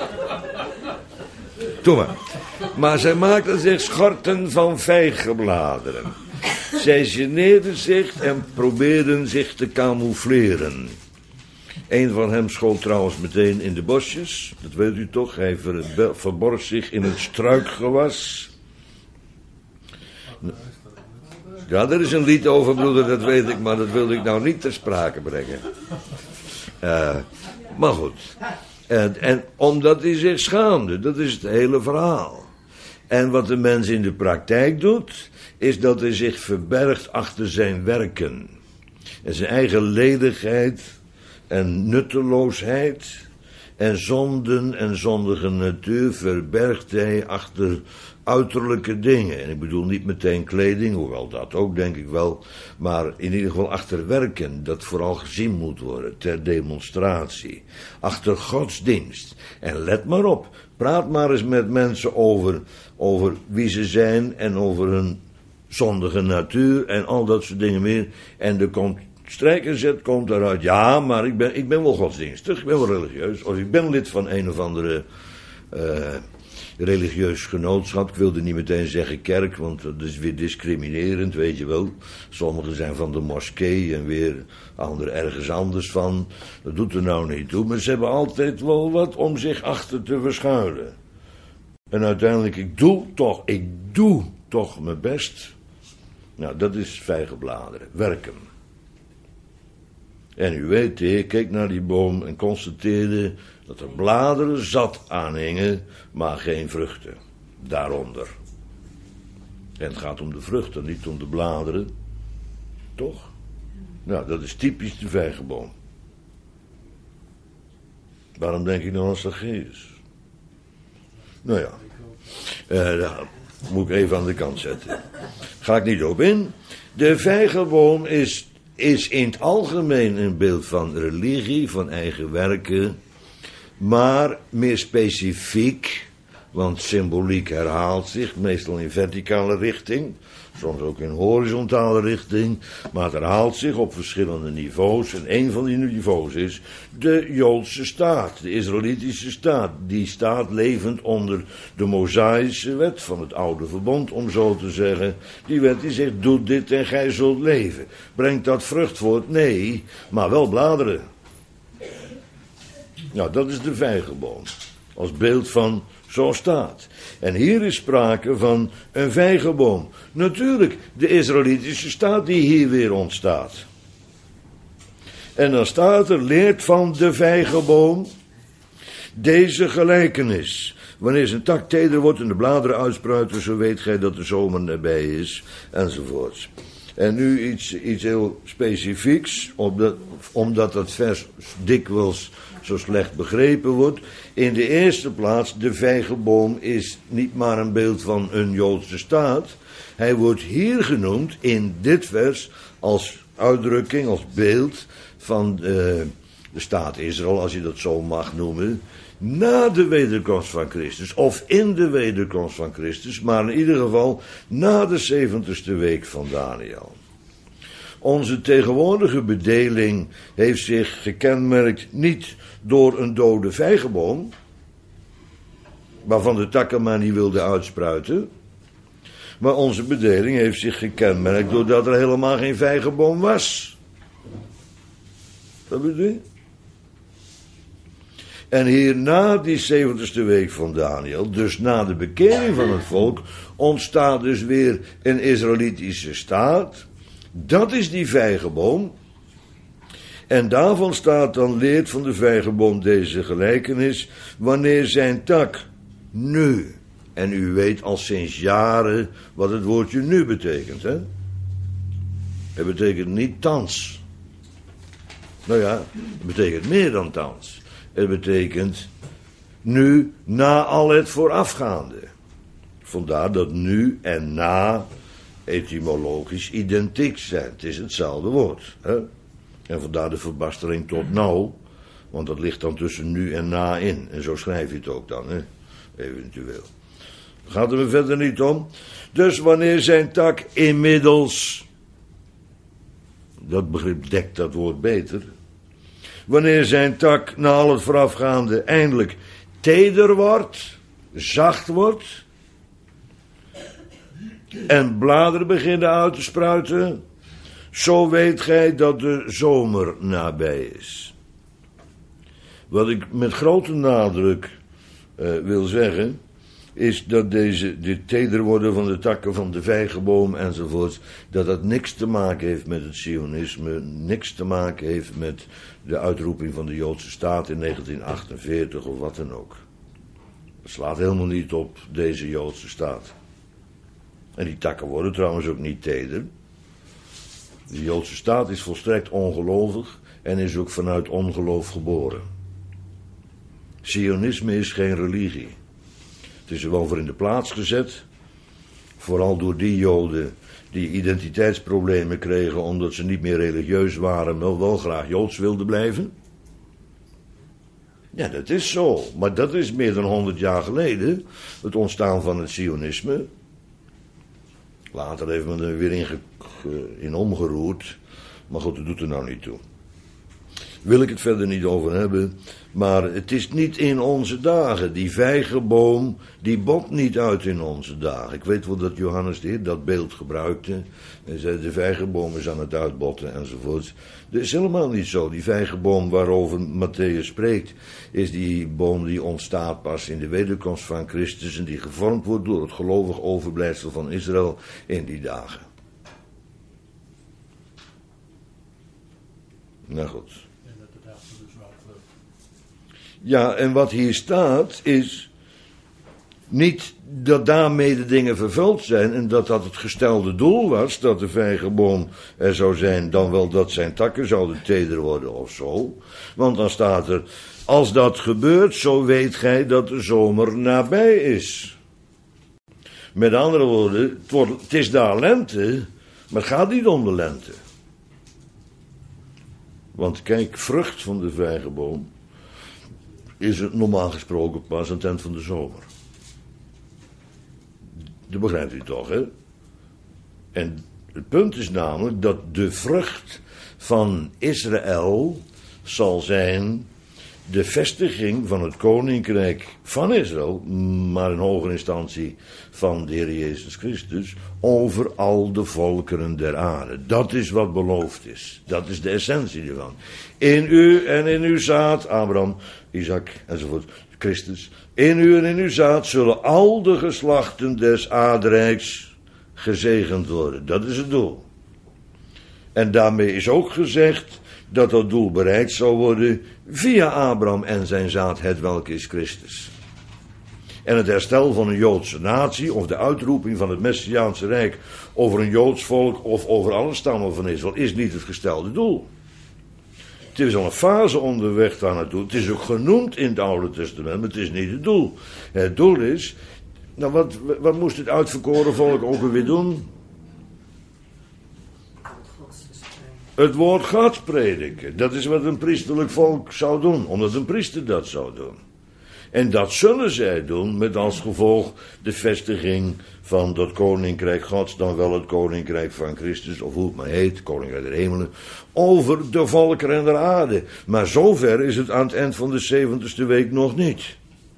Doe maar. Maar zij maakten zich schorten van vijgenbladeren. Zij geneerden zich en probeerden zich te camoufleren. Een van hem schoot trouwens meteen in de bosjes. Dat weet u toch. Hij ver, verborg zich in het struikgewas. Ja, er is een lied over, broeder, dat weet ik. Maar dat wilde ik nou niet ter sprake brengen. Uh, maar goed. En, en omdat hij zich schaamde. Dat is het hele verhaal. En wat de mens in de praktijk doet, is dat hij zich verbergt achter zijn werken. En zijn eigen ledigheid en nutteloosheid en zonden en zondige natuur verbergt hij achter uiterlijke dingen. En ik bedoel niet meteen kleding, hoewel dat ook denk ik wel, maar in ieder geval achter werken, dat vooral gezien moet worden, ter demonstratie. Achter godsdienst. En let maar op, praat maar eens met mensen over, over wie ze zijn en over hun zondige natuur en al dat soort dingen meer. En er komt strijkerzet komt eruit, ja, maar ik ben, ik ben wel godsdienstig, ik ben wel religieus, of ik ben lid van een of andere uh, religieus genootschap. Ik wilde niet meteen zeggen kerk, want dat is weer discriminerend, weet je wel. Sommigen zijn van de moskee en weer anderen ergens anders van. Dat doet er nou niet toe, maar ze hebben altijd wel wat om zich achter te verschuilen. En uiteindelijk, ik doe toch, ik doe toch mijn best. Nou, dat is vijgenbladeren, werken. En u weet, de Heer keek naar die boom en constateerde dat er bladeren zat aanhingen, maar geen vruchten. Daaronder. En het gaat om de vruchten, niet om de bladeren. Toch? Nou, dat is typisch de vijgenboom. Waarom denk ik nou aan Zacchaeus? Nou ja, uh, dat moet ik even aan de kant zetten. Ga ik niet op in. De vijgenboom is... is in het algemeen een beeld van religie, van eigen werken, maar meer specifiek, want symboliek herhaalt zich, meestal in verticale richting, soms ook in horizontale richting, maar het herhaalt zich op verschillende niveaus. En een van die niveaus is de Joodse staat, de Israëlitische staat. Die staat levend onder de Mosaïsche wet van het oude verbond, om zo te zeggen. Die wet die zegt, doe dit en gij zult leven. Brengt dat vrucht voort? Nee, maar wel bladeren. Nou, dat is de vijgenboom, als beeld van zo'n staat. En hier is sprake van een vijgenboom. Natuurlijk, de Israëlitische staat die hier weer ontstaat. En dan staat er, leert van de vijgenboom deze gelijkenis. Wanneer zijn tak teder wordt en de bladeren uitspruiten, zo weet gij dat de zomer nabij is, enzovoorts. En nu iets, iets heel specifieks, omdat, omdat dat vers dikwijls zo slecht begrepen wordt. In de eerste plaats, de vijgenboom is niet maar een beeld van een Joodse staat. Hij wordt hier genoemd, in dit vers, als uitdrukking, als beeld van de, de staat Israël, als je dat zo mag noemen, na de wederkomst van Christus, of in de wederkomst van Christus, maar in ieder geval na de zeventigste week van Daniel. Onze tegenwoordige bedeling heeft zich gekenmerkt niet door een dode vijgenboom, waarvan de takken maar niet wilden uitspruiten, maar onze bedeling heeft zich gekenmerkt doordat er helemaal geen vijgenboom was. Dat bedoel je? En hier na die zeventigste week van Daniel, dus na de bekering van het volk, ontstaat dus weer een Israëlitische staat. Dat is die vijgenboom. En daarvan staat dan, leert van de vijgenboom deze gelijkenis, wanneer zijn tak nu, en u weet al sinds jaren wat het woordje nu betekent, hè? Het betekent niet thans. Nou ja, het betekent meer dan thans. Het betekent nu na al het voorafgaande. Vandaar dat nu en na etymologisch identiek zijn. Het is hetzelfde woord. Hè? En vandaar de verbastering tot nou. Want dat ligt dan tussen nu en na in. En zo schrijf je het ook dan, hè? Eventueel. Gaat er verder niet om. Dus wanneer zijn tak inmiddels, dat begrip dekt dat woord beter. Wanneer zijn tak na al het voorafgaande eindelijk teder wordt, zacht wordt, en bladeren beginnen uit te spruiten, zo weet gij dat de zomer nabij is. Wat ik met grote nadruk uh, wil zeggen, is dat deze, dit teder worden van de takken van de vijgenboom enzovoort, dat dat niks te maken heeft met het Zionisme, niks te maken heeft met de uitroeping van de Joodse staat in negentien achtenveertig of wat dan ook. Het slaat helemaal niet op deze Joodse staat. En die takken worden trouwens ook niet teder. De Joodse staat is volstrekt ongelovig en is ook vanuit ongeloof geboren. Zionisme is geen religie. Het is er wel voor in de plaats gezet, vooral door die Joden die identiteitsproblemen kregen omdat ze niet meer religieus waren, maar wel graag Joods wilden blijven. Ja, dat is zo, maar dat is meer dan honderd jaar geleden, het ontstaan van het Zionisme. Later heeft men er weer in, ge, ge, in omgeroerd, maar goed, dat doet er nou niet toe. Wil ik het verder niet over hebben, maar het is niet in onze dagen. Die vijgenboom, die bokt niet uit in onze dagen. Ik weet wel dat Johannes de Heer dat beeld gebruikte. Hij zei, de vijgenboom is aan het uitbotten enzovoort. Dat is helemaal niet zo. Die vijgenboom waarover Matthäus spreekt, is die boom die ontstaat pas in de wederkomst van Christus en die gevormd wordt door het gelovig overblijfsel van Israël in die dagen. Nou goed. Ja, en wat hier staat is niet dat daarmee de dingen vervuld zijn en dat dat het gestelde doel was, dat de vijgenboom er zou zijn, dan wel dat zijn takken zouden teder worden of zo. Want dan staat er, als dat gebeurt, zo weet gij dat de zomer nabij is. Met andere woorden, het, wordt, het is daar lente, maar het gaat niet om de lente. Want kijk, vrucht van de vijgenboom is het normaal gesproken pas aan het eind van de zomer. Dat begrijpt u toch, hè? En het punt is namelijk dat de vrucht van Israël zal zijn de vestiging van het koninkrijk van Israël, maar in hogere instantie van de Heer Jezus Christus, over al de volkeren der aarde. Dat is wat beloofd is. Dat is de essentie ervan. In u en in uw zaad, Abraham, Isaac enzovoort, Christus, in u en in uw zaad zullen al de geslachten des aardrijks gezegend worden. Dat is het doel. En daarmee is ook gezegd dat dat doel bereikt zal worden via Abraham en zijn zaad, het welke is Christus. En het herstel van een Joodse natie, of de uitroeping van het Messiaanse Rijk over een Joods volk of over alle stammen van Israël, is niet het gestelde doel. Het is al een fase onderweg daar naartoe. Het is ook genoemd in het Oude Testament, maar het is niet het doel. Het doel is, nou wat, wat moest het uitverkoren volk ook weer doen? Het woord Gods prediken. Dat is wat een priesterlijk volk zou doen, omdat een priester dat zou doen. En dat zullen zij doen met als gevolg de vestiging van dat koninkrijk Gods, dan wel het koninkrijk van Christus, of hoe het maar heet, koninkrijk der hemelen, over de volkeren der aarde. Maar zover is het aan het eind van de zeventigste week nog niet.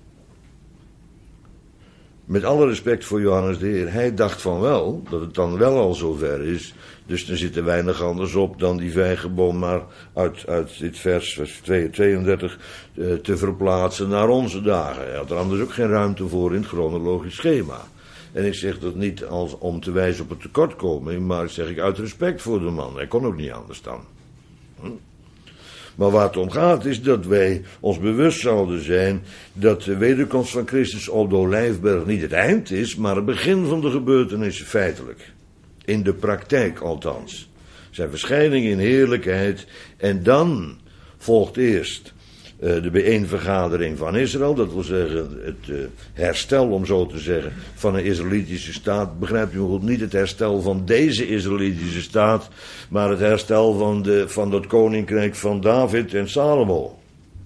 Met alle respect voor Johannes de Heer, hij dacht van wel, dat het dan wel al zover is. Dus er zit er weinig anders op dan die vijgenboom maar uit, uit dit vers, vers tweeëndertig, uh, te verplaatsen naar onze dagen. Hij had er anders ook geen ruimte voor in het chronologisch schema. En ik zeg dat niet als om te wijzen op een tekortkoming, maar zeg ik uit respect voor de man. Hij kon ook niet anders dan. Hm? Maar waar het om gaat is dat wij ons bewust zouden zijn dat de wederkomst van Christus op de Olijfberg niet het eind is, maar het begin van de gebeurtenissen feitelijk. In de praktijk althans. Zijn verschijning in heerlijkheid. En dan volgt eerst uh, de bijeenvergadering van Israël. Dat wil zeggen het uh, herstel, om zo te zeggen, van een Israëlitische staat. Begrijpt u me goed? Niet het herstel van deze Israëlitische staat, maar het herstel van, de, van dat koninkrijk van David en Salomo.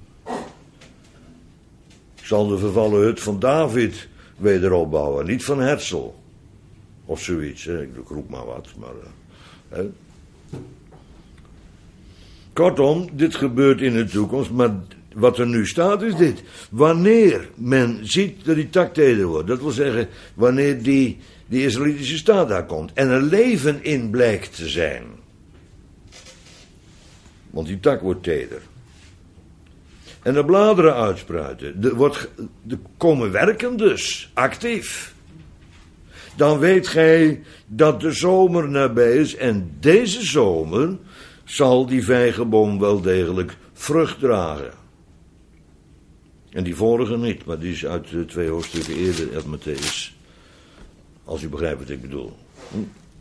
Ik zal de vervallen hut van David wederop bouwen, niet van Herzl. Of zoiets, hè. Ik roep maar wat. Maar, hè. Kortom, dit gebeurt in de toekomst, maar wat er nu staat is dit. Wanneer men ziet dat die tak teder wordt, dat wil zeggen, wanneer die, die Israëlitische staat daar komt en er leven in blijkt te zijn. Want die tak wordt teder. En de bladeren uitspruiten. Er, wordt, er komen werken dus, actief. Dan weet gij dat de zomer nabij is en deze zomer zal die vijgenboom wel degelijk vrucht dragen. En die vorige niet, maar die is uit de twee hoofdstukken eerder uit Mattheüs. Als u begrijpt wat ik bedoel. Hm?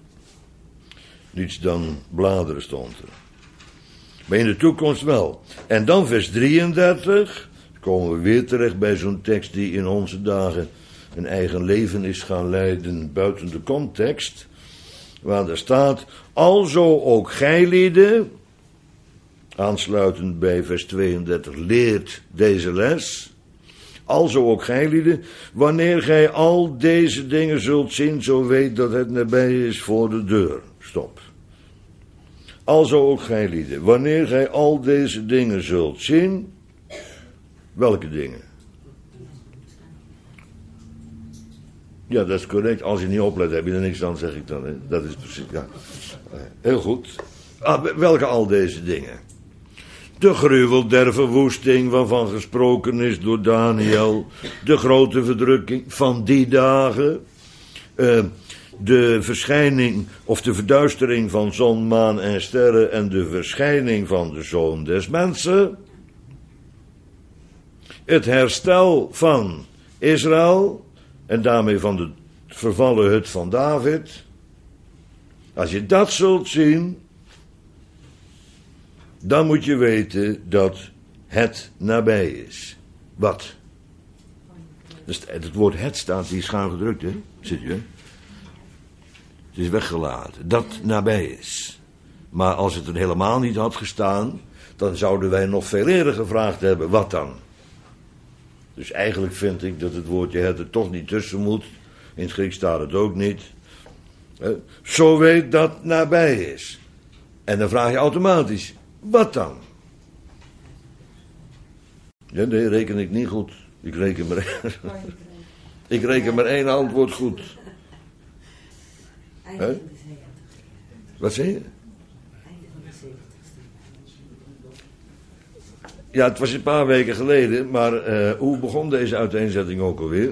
Niets dan bladeren stond er. Maar in de toekomst wel. En dan vers drieëndertig, komen we weer terecht bij zo'n tekst die in onze dagen een eigen leven is gaan leiden buiten de context, waar er staat, alzo ook gijlieden, aansluitend bij vers tweeëndertig, leert deze les, alzo ook gijlieden, wanneer gij al deze dingen zult zien, zo weet dat het nabij is voor de deur. Stop. Alzo ook gijlieden, wanneer gij al deze dingen zult zien, welke dingen? Ja, dat is correct. Als je niet oplet, heb je er niks aan, zeg ik dan. Hè? Dat is precies, ja. Heel goed. Ah, welke al deze dingen? De gruwel der verwoesting waarvan gesproken is door Daniel. De grote verdrukking van die dagen. Uh, de verschijning of de verduistering van zon, maan en sterren. En de verschijning van de Zoon des Mensen. Het herstel van Israël. En daarmee van de vervallen hut van David. Als je dat zult zien, dan moet je weten dat het nabij is. Wat? Dus het woord het staat hier schuin gedrukt, hè? Zit je? Het is weggelaten. Dat nabij is. Maar als het er helemaal niet had gestaan, dan zouden wij nog veel eerder gevraagd hebben, wat dan? Dus eigenlijk vind ik dat het woordje het er toch niet tussen moet. In het Grieks staat het ook niet. Zo weet dat nabij is. En dan vraag je automatisch, wat dan? Ja, nee, reken ik niet goed. Ik reken maar, ik reken maar één antwoord goed. Einde van de zeventigste. Wat zeg je? Einde van de zeventigste. Ja, het was een paar weken geleden, maar uh, hoe begon deze uiteenzetting ook alweer?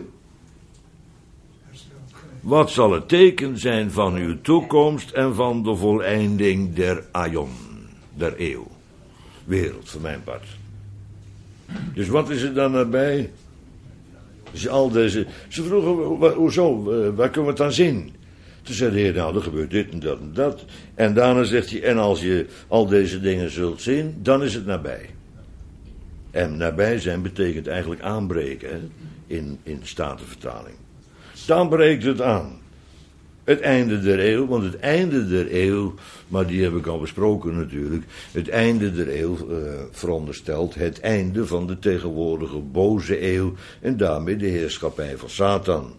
Wat zal het teken zijn van uw toekomst en van de voleinding der aion, der eeuw? Wereld, voor mijn part. Dus wat is er dan nabij? Dus al deze... Ze vroegen, hoezo, waar kunnen we het dan zien? Toen zei de Heer, nou, er gebeurt dit en dat en dat. En daarna zegt hij, en als je al deze dingen zult zien, dan is het nabij. En nabij zijn betekent eigenlijk aanbreken, hè? In, in de Statenvertaling. Dan breekt het aan. Het einde der eeuw, want het einde der eeuw, maar die heb ik al besproken natuurlijk. Het einde der eeuw uh, veronderstelt het einde van de tegenwoordige boze eeuw en daarmee de heerschappij van Satan.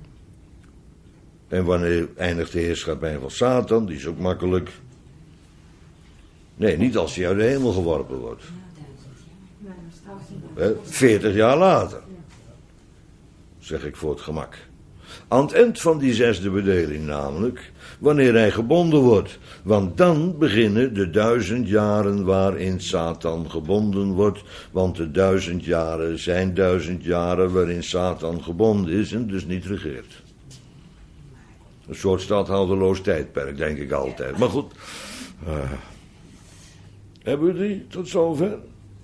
En wanneer eindigt de heerschappij van Satan? Die is ook makkelijk. Nee, niet als hij uit de hemel geworpen wordt. Veertig jaar later. Zeg ik voor het gemak. Aan het eind van die zesde bedeling namelijk, wanneer hij gebonden wordt. Want dan beginnen de duizend jaren waarin Satan gebonden wordt. Want de duizend jaren zijn duizend jaren waarin Satan gebonden is en dus niet regeert. Een soort stadhouderloos tijdperk, denk ik altijd. Maar goed. Uh, hebben we die tot zover?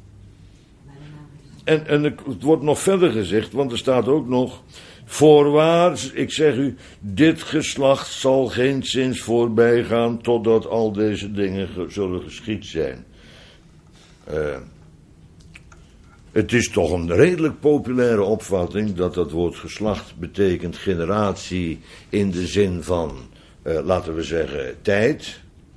En, en het wordt nog verder gezegd, want er staat ook nog... Voorwaar, ik zeg u, dit geslacht zal geenszins voorbij gaan totdat al deze dingen ge- zullen geschied zijn. Uh, het is toch een redelijk populaire opvatting dat dat woord geslacht betekent generatie in de zin van, uh, laten we zeggen, tijd.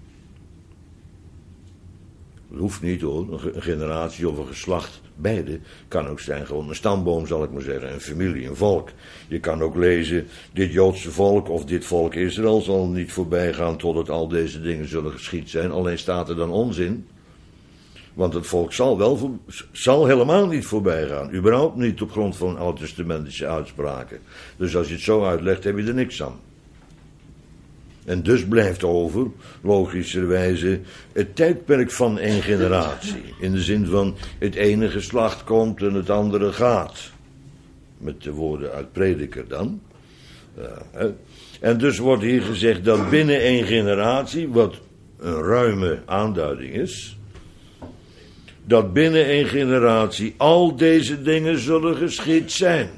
Dat hoeft niet hoor, een generatie of een geslacht, beide, kan ook zijn gewoon een stamboom zal ik maar zeggen, een familie, een volk. Je kan ook lezen, dit Joodse volk of dit volk Israël zal niet voorbij gaan totdat al deze dingen zullen geschied zijn. Alleen staat er dan onzin, want het volk zal, wel, zal helemaal niet voorbij gaan. Überhaupt niet op grond van oud-testamentische uitspraken. Dus als je het zo uitlegt, heb je er niks aan. En dus blijft over, logischerwijze, het tijdperk van één generatie. In de zin van het ene geslacht komt en het andere gaat. Met de woorden uit Prediker dan. Ja, en dus wordt hier gezegd dat binnen één generatie, wat een ruime aanduiding is, dat binnen één generatie al deze dingen zullen geschied zijn.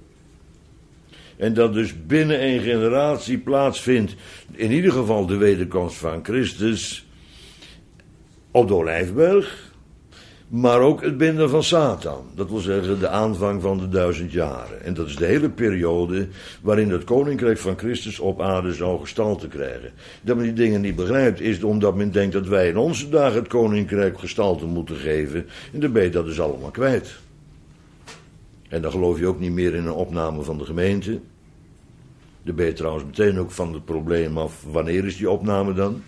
En dat dus binnen één generatie plaatsvindt, in ieder geval de wederkomst van Christus op de Olijfberg, maar ook het binden van Satan. Dat wil zeggen de aanvang van de duizend jaren. En dat is de hele periode waarin het koninkrijk van Christus op aarde zou gestalte krijgen. Dat men die dingen niet begrijpt is omdat men denkt dat wij in onze dagen het koninkrijk gestalte moeten geven. En dan ben je dat dus allemaal kwijt. En dan geloof je ook niet meer in een opname van de gemeente. Dan ben je trouwens meteen ook van het probleem af, wanneer is die opname dan?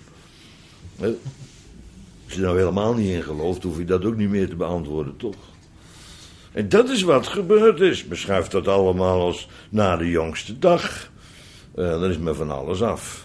Als je nou helemaal niet in gelooft, hoef je dat ook niet meer te beantwoorden, toch? En dat is wat gebeurd is. Beschrijft dat allemaal als na de jongste dag. Uh, dan is men van alles af.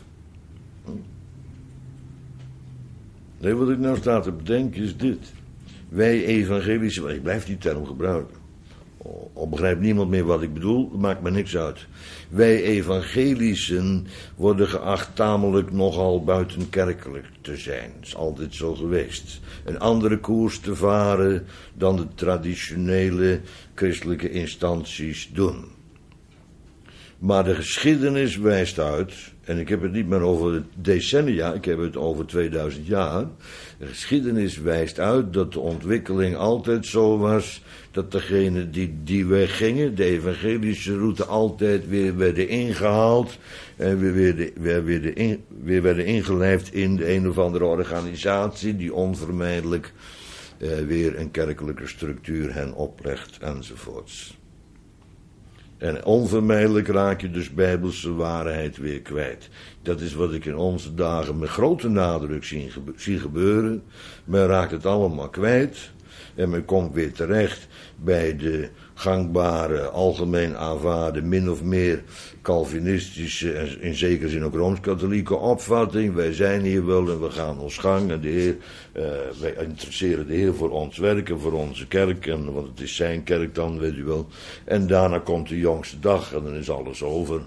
Nee, wat ik nou sta te bedenken is dit. Wij evangelische, ik blijf die term gebruiken. Al begrijpt niemand meer wat ik bedoel, maakt me niks uit. Wij evangelischen worden geacht tamelijk nogal buitenkerkelijk te zijn. Dat is altijd zo geweest. Een andere koers te varen dan de traditionele christelijke instanties doen. Maar de geschiedenis wijst uit, en ik heb het niet meer over decennia, ik heb het over tweeduizend jaar. De geschiedenis wijst uit dat de ontwikkeling altijd zo was, dat degenen die die weg gingen, de evangelische route, altijd weer werden ingehaald en weer, weer, de, weer, weer, de in, weer werden ingelijfd in de een of andere organisatie die onvermijdelijk eh, weer een kerkelijke structuur hen oplegt enzovoorts. En onvermijdelijk raak je dus bijbelse waarheid weer kwijt. Dat is wat ik in onze dagen met grote nadruk zie, zie gebeuren. Men raakt het allemaal kwijt. En men komt weer terecht bij de gangbare, algemeen aanvaarde, min of meer Calvinistische en in zekere zin ook Rooms-Katholieke opvatting. Wij zijn hier wel en we gaan ons gang. En de Heer, uh, wij interesseren de Heer voor ons werken, voor onze kerk. En, want het is zijn kerk dan, weet u wel. En daarna komt de jongste dag en dan is alles over.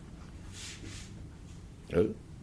Ja.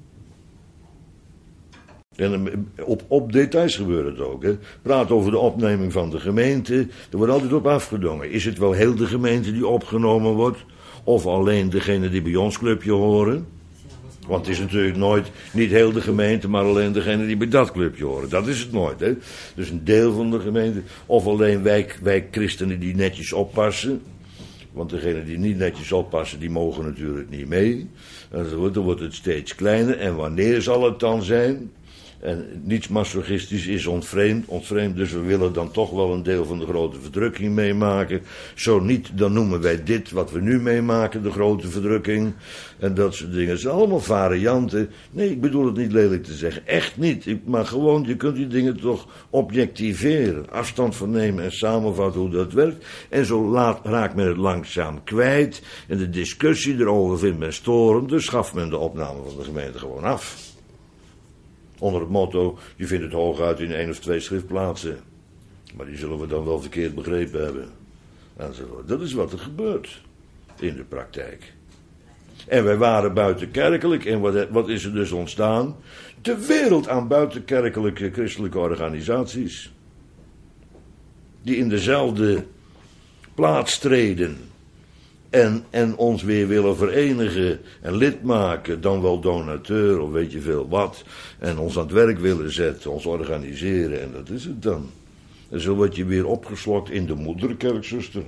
En op, op details gebeurt het ook. Hè. Praat over de opneming van de gemeente. Er wordt altijd op afgedongen. Is het wel heel de gemeente die opgenomen wordt? Of alleen degene die bij ons clubje horen? Want het is natuurlijk nooit, niet heel de gemeente, maar alleen degene die bij dat clubje horen. Dat is het nooit. Hè. Dus een deel van de gemeente. Of alleen wij, wij christenen die netjes oppassen. Want degenen die niet netjes oppassen, die mogen natuurlijk niet mee. En dan wordt het steeds kleiner. En wanneer zal het dan zijn? En niets masochistisch is ontvreemd, ontvreemd, dus we willen dan toch wel een deel van de grote verdrukking meemaken. Zo niet, dan noemen wij dit wat we nu meemaken, de grote verdrukking. En dat soort dingen. Het zijn allemaal varianten. Nee, ik bedoel het niet lelijk te zeggen. Echt niet. Ik, maar gewoon, je kunt die dingen toch objectiveren. Afstand van nemen en samenvatten hoe dat werkt. En zo laat, raakt men het langzaam kwijt. En de discussie erover vindt men storend. Dus schaft men de opname van de gemeente gewoon af. Onder het motto, je vindt het hooguit in één of twee schriftplaatsen. Maar die zullen we dan wel verkeerd begrepen hebben. Enzovoort. Dat is wat er gebeurt in de praktijk. En wij waren buitenkerkelijk. En wat, wat is er dus ontstaan? De wereld aan buitenkerkelijke christelijke organisaties. Die in dezelfde plaats treden. En, en ons weer willen verenigen en lid maken, dan wel donateur of weet je veel wat. En ons aan het werk willen zetten, ons organiseren en dat is het dan. En zo word je weer opgeslokt in de moederkerk, zuster.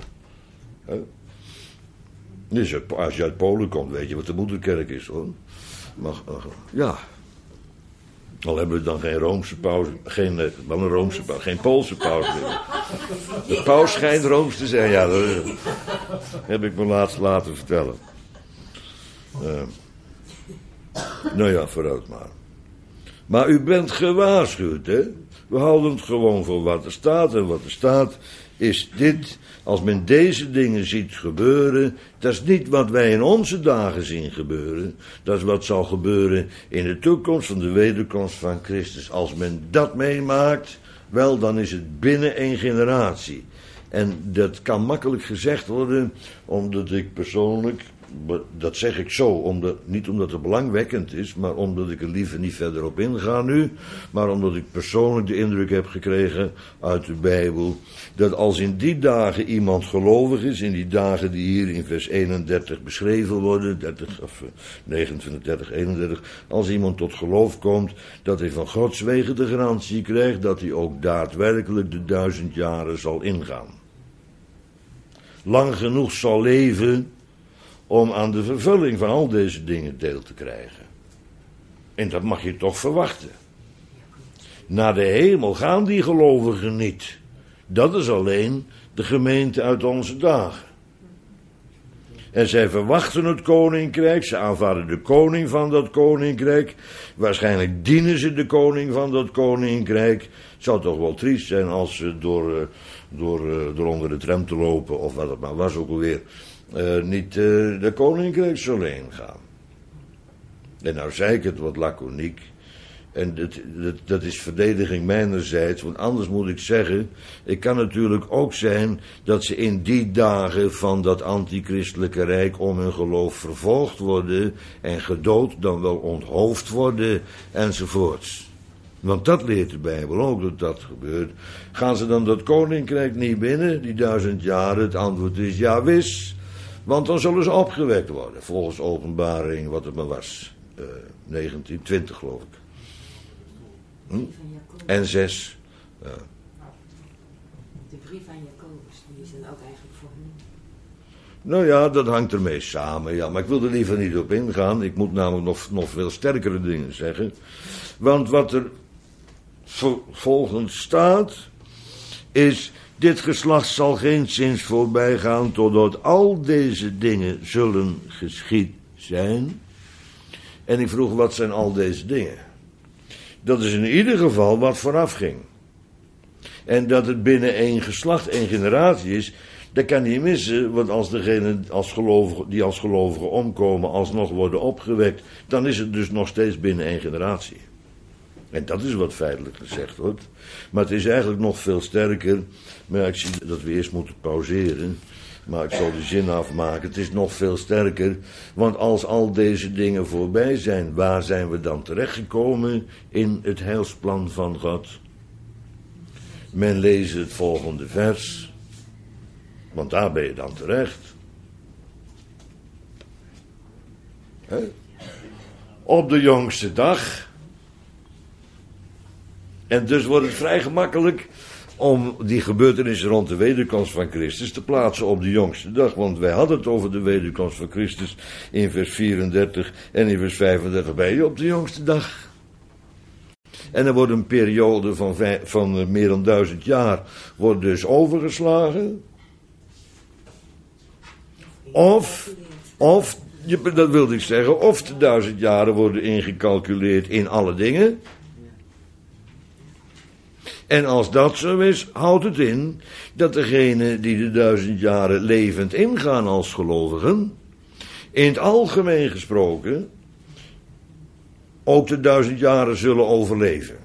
Dus als je uit Polen komt, weet je wat de moederkerk is, hoor. Maar, ja. Al hebben we dan geen Roomse paus, geen, wel een Roomse paus, geen Poolse paus meer. De paus schijnt Rooms te zijn, ja, dat heb ik me laatst laten vertellen. Uh, nou ja, vooruit maar. Maar u bent gewaarschuwd, hè? We houden het gewoon voor wat er staat. En wat er staat is dit. Als men deze dingen ziet gebeuren, dat is niet wat wij in onze dagen zien gebeuren. Dat is wat zal gebeuren in de toekomst van de wederkomst van Christus. Als men dat meemaakt, wel, dan is het binnen één generatie. En dat kan makkelijk gezegd worden, omdat ik persoonlijk, dat zeg ik zo, omdat, niet omdat het belangwekkend is, maar omdat ik er liever niet verder op inga nu, maar omdat ik persoonlijk de indruk heb gekregen uit de Bijbel, dat als in die dagen iemand gelovig is, in die dagen die hier in vers eenendertig beschreven worden, dertig, of negenentwintig, dertig, eenendertig, als iemand tot geloof komt, dat hij van Gods wegen de garantie krijgt, dat hij ook daadwerkelijk de duizend jaren zal ingaan. Lang genoeg zal leven om aan de vervulling van al deze dingen deel te krijgen. En dat mag je toch verwachten. Naar de hemel gaan die gelovigen niet. Dat is alleen de gemeente uit onze dagen. En zij verwachten het koninkrijk, ze aanvaarden de koning van dat koninkrijk. Waarschijnlijk dienen ze de koning van dat koninkrijk. Het zou toch wel triest zijn als ze door, door, door onder de tram te lopen, of wat het maar was ook alweer, Uh, niet uh, de koninkrijk zal heen gaan. En nou zei ik het wat laconiek. En dat, dat, dat is verdediging mijnerzijds. Want anders moet ik zeggen, het kan natuurlijk ook zijn dat ze in die dagen van dat antichristelijke rijk om hun geloof vervolgd worden en gedood, dan wel onthoofd worden enzovoorts. Want dat leert de Bijbel ook, dat dat gebeurt. Gaan ze dan dat koninkrijk niet binnen, die duizend jaren? Het antwoord is ja, wis. Want dan zullen ze opgewekt worden, volgens Openbaring, wat het maar was. Uh, negentien twintig geloof ik. Hm? En zes. Uh. De brief aan Jacobus, die zijn ook eigenlijk voor hen. Nou ja, dat hangt ermee samen, ja. Maar ik wil er liever niet op ingaan. Ik moet namelijk nog, nog veel sterkere dingen zeggen. Want wat er vervolgens staat, is Dit geslacht zal geenszins voorbij gaan totdat al deze dingen zullen geschied zijn. En ik vroeg, wat zijn al deze dingen? Dat is in ieder geval wat vooraf ging. En dat het binnen één geslacht, één generatie is, dat kan niet missen, want als degenen als gelovigen, die als gelovigen omkomen alsnog worden opgewekt, dan is het dus nog steeds binnen één generatie. En dat is wat feitelijk gezegd wordt. Maar het is eigenlijk nog veel sterker. Maar ik zie dat we eerst moeten pauzeren. Maar ik zal de zin afmaken. Het is nog veel sterker. Want als al deze dingen voorbij zijn, waar zijn we dan terechtgekomen in het heilsplan van God? Men leest het volgende vers. Want daar ben je dan terecht. He? Op de jongste dag. En dus wordt het vrij gemakkelijk om die gebeurtenissen rond de wederkomst van Christus te plaatsen op de jongste dag. Want wij hadden het over de wederkomst van Christus in vers vierendertig en in vers vijfendertig bij je op de jongste dag. En er wordt een periode van, vijf, van meer dan duizend jaar wordt dus overgeslagen. Of, of, dat wilde ik zeggen, of de duizend jaren worden ingecalculeerd in alle dingen. En als dat zo is, houdt het in dat degenen die de duizend jaren levend ingaan als gelovigen, in het algemeen gesproken, ook de duizend jaren zullen overleven.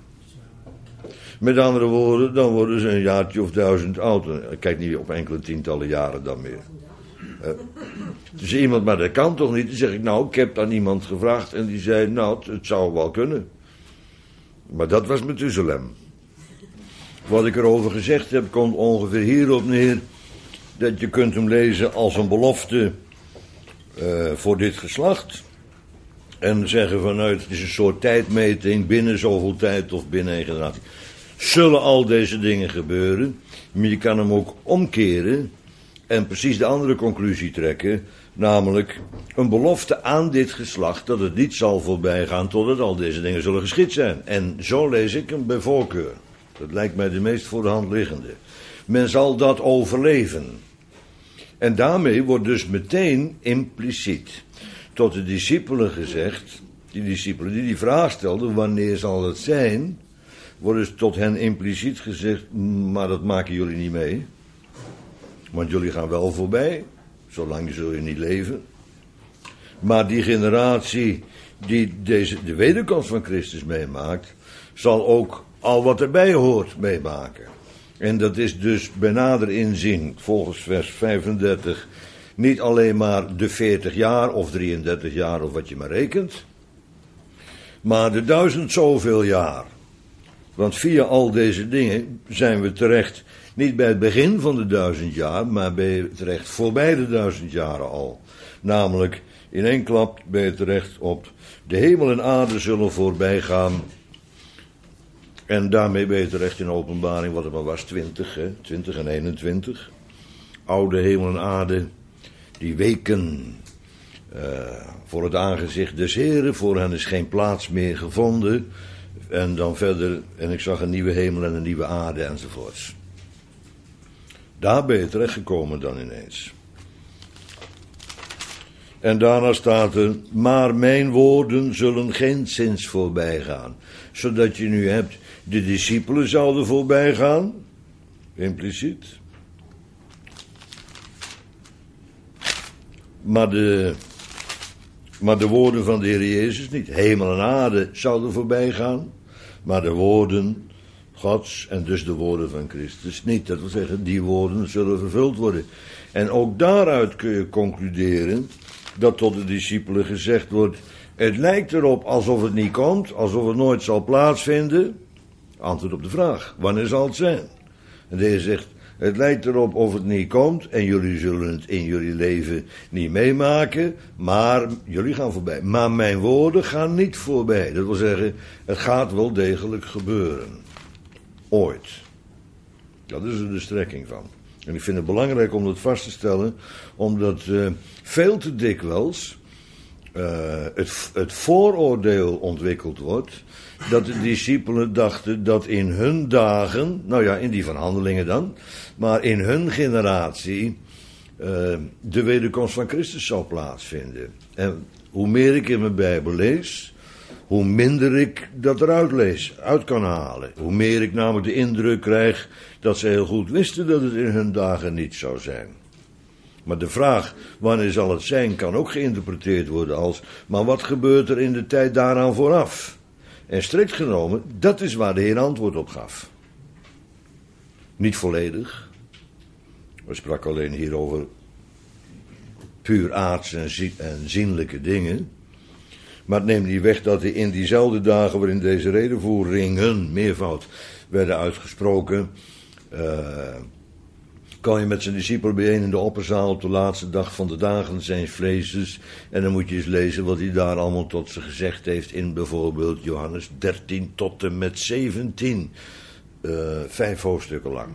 Met andere woorden, dan worden ze een jaartje of duizend oud. Kijk niet op enkele tientallen jaren dan meer. Uh, dus iemand, maar dat kan toch niet? Dan zeg ik, nou, ik heb aan iemand gevraagd en die zei, nou, het zou wel kunnen. Maar dat was Methuselem. Wat ik erover gezegd heb, komt ongeveer hierop neer, dat je kunt hem lezen als een belofte uh, voor dit geslacht. En zeggen vanuit, het is een soort tijdmeting, binnen zoveel tijd of binnen een generatie. Zullen al deze dingen gebeuren, maar je kan hem ook omkeren en precies de andere conclusie trekken, namelijk een belofte aan dit geslacht dat het niet zal voorbij gaan totdat al deze dingen zullen geschied zijn. En zo lees ik hem bij voorkeur. Dat lijkt mij de meest voor de hand liggende. Men zal dat overleven. En daarmee wordt dus meteen impliciet tot de discipelen gezegd, die discipelen die die vraag stelden, wanneer zal het zijn, wordt dus tot hen impliciet gezegd, maar dat maken jullie niet mee. Want jullie gaan wel voorbij, zolang zul je niet leven. Maar die generatie die deze, de wederkomst van Christus meemaakt, zal ook al wat erbij hoort meemaken. En dat is dus bij nader inzien, volgens vers vijfendertig, niet alleen maar de veertig jaar of drieëndertig jaar of wat je maar rekent, maar de duizend zoveel jaar. Want via al deze dingen zijn we terecht, niet bij het begin van de duizend jaar, maar ben je terecht voorbij de duizend jaren al. Namelijk, in één klap ben je terecht op de hemel en aarde zullen voorbij gaan. En daarmee ben je terecht in openbaring, wat het maar was, twintig, hè, twintig en eenentwintig. Oude hemel en aarde, die weken uh, voor het aangezicht des Heren, voor hen is geen plaats meer gevonden. En dan verder, en ik zag een nieuwe hemel en een nieuwe aarde enzovoorts. Daar ben je terechtgekomen dan ineens. En daarna staat er, maar mijn woorden zullen geenszins voorbij gaan. Zodat je nu hebt, de discipelen zouden voorbij gaan, impliciet. Maar de, maar de woorden van de Heer Jezus niet. Hemel en aarde zouden voorbij gaan, maar de woorden Gods en dus de woorden van Christus niet. Dat wil zeggen, die woorden zullen vervuld worden. En ook daaruit kun je concluderen dat tot de discipelen gezegd wordt, het lijkt erop alsof het niet komt, alsof het nooit zal plaatsvinden. Antwoord op de vraag, wanneer zal het zijn? En de Heer zegt, het lijkt erop of het niet komt en jullie zullen het in jullie leven niet meemaken, maar jullie gaan voorbij. Maar mijn woorden gaan niet voorbij. Dat wil zeggen, het gaat wel degelijk gebeuren. Ooit. Dat is er de strekking van. En ik vind het belangrijk om dat vast te stellen, omdat uh, veel te dikwijls uh, het, het vooroordeel ontwikkeld wordt dat de discipelen dachten dat in hun dagen, nou ja, in die van Handelingen dan, maar in hun generatie uh, de wederkomst van Christus zou plaatsvinden. En hoe meer ik in mijn Bijbel lees, hoe minder ik dat eruit lees, uit kan halen. Hoe meer ik namelijk de indruk krijg dat ze heel goed wisten dat het in hun dagen niet zou zijn. Maar de vraag, wanneer zal het zijn, kan ook geïnterpreteerd worden als, maar wat gebeurt er in de tijd daaraan vooraf? En strikt genomen, dat is waar de Heer antwoord op gaf. Niet volledig. We spraken alleen hier over puur aardse en, zie- en zienlijke dingen. Maar het neemt niet weg dat hij in diezelfde dagen waarin deze redenvoeringen, meervoud, werden uitgesproken, uh, kan je met zijn discipelen bijeen in de opperzaal op de laatste dag van de dagen zijn vleesjes. En dan moet je eens lezen wat hij daar allemaal tot ze gezegd heeft in bijvoorbeeld Johannes dertien tot en met zeventien. Uh, vijf hoofdstukken lang.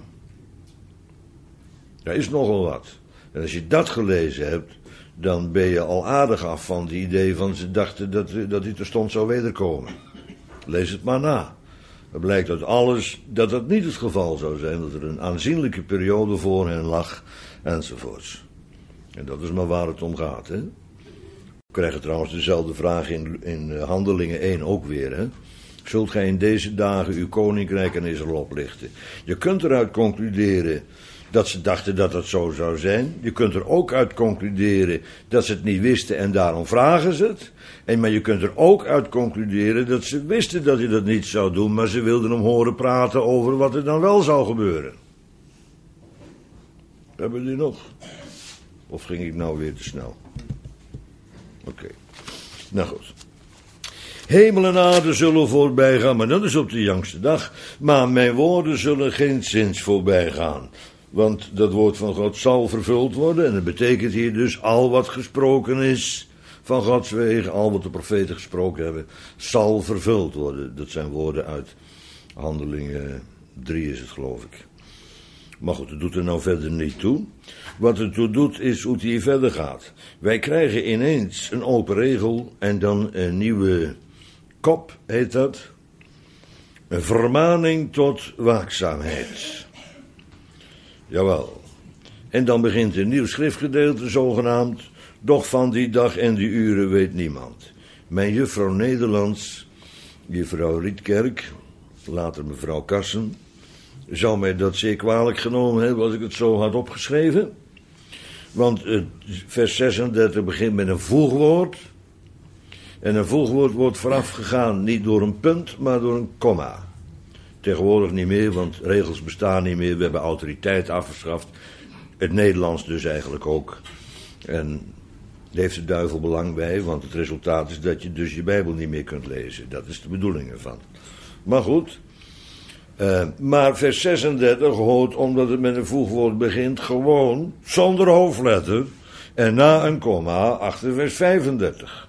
Daar is nogal wat. En als je dat gelezen hebt, dan ben je al aardig af van het idee van ze dachten dat, dat hij terstond zou wederkomen. Lees het maar na. Het blijkt uit alles dat dat niet het geval zou zijn, dat er een aanzienlijke periode voor hen lag, enzovoorts. En dat is maar waar het om gaat, hè. We krijgen trouwens dezelfde vraag in, in Handelingen één ook weer, hè. Zult gij in deze dagen uw koninkrijk aan Israël oplichten? Je kunt eruit concluderen dat ze dachten dat het zo zou zijn. Je kunt er ook uit concluderen dat ze het niet wisten en daarom vragen ze het. En, maar je kunt er ook uit concluderen dat ze wisten dat hij dat niet zou doen, maar ze wilden hem horen praten over wat er dan wel zou gebeuren. Hebben we die nog? Of ging ik nou weer te snel? Oké. Okay. Nou goed. Hemel en aarde zullen voorbij gaan, maar dat is op de jongste dag. Maar mijn woorden zullen geen zins voorbij gaan. Want dat woord van God zal vervuld worden. En dat betekent hier dus al wat gesproken is van Gods wegen, al wat de profeten gesproken hebben, zal vervuld worden. Dat zijn woorden uit Handelingen drie is het, geloof ik. Maar goed, het doet er nou verder niet toe. Wat het toe doet is hoe het hier verder gaat. Wij krijgen ineens een open regel en dan een nieuwe kop, heet dat. Een vermaning tot waakzaamheid. Jawel. En dan begint een nieuw schriftgedeelte, zogenaamd. Doch van die dag en die uren weet niemand. Mijn juffrouw Nederlands, juffrouw Rietkerk, later mevrouw Kassen, zou mij dat zeer kwalijk genomen hebben als ik het zo had opgeschreven. Want het vers zesendertig begint met een voegwoord. En een voegwoord wordt voorafgegaan niet door een punt, maar door een komma. Tegenwoordig niet meer, want regels bestaan niet meer. We hebben autoriteit afgeschaft. Het Nederlands dus eigenlijk ook. En daar heeft de duivel belang bij, want het resultaat is dat je dus je Bijbel niet meer kunt lezen. Dat is de bedoeling ervan. Maar goed. Uh, maar vers zesendertig hoort, omdat het met een voegwoord begint, gewoon zonder hoofdletter en na een komma achter vers vijfendertig.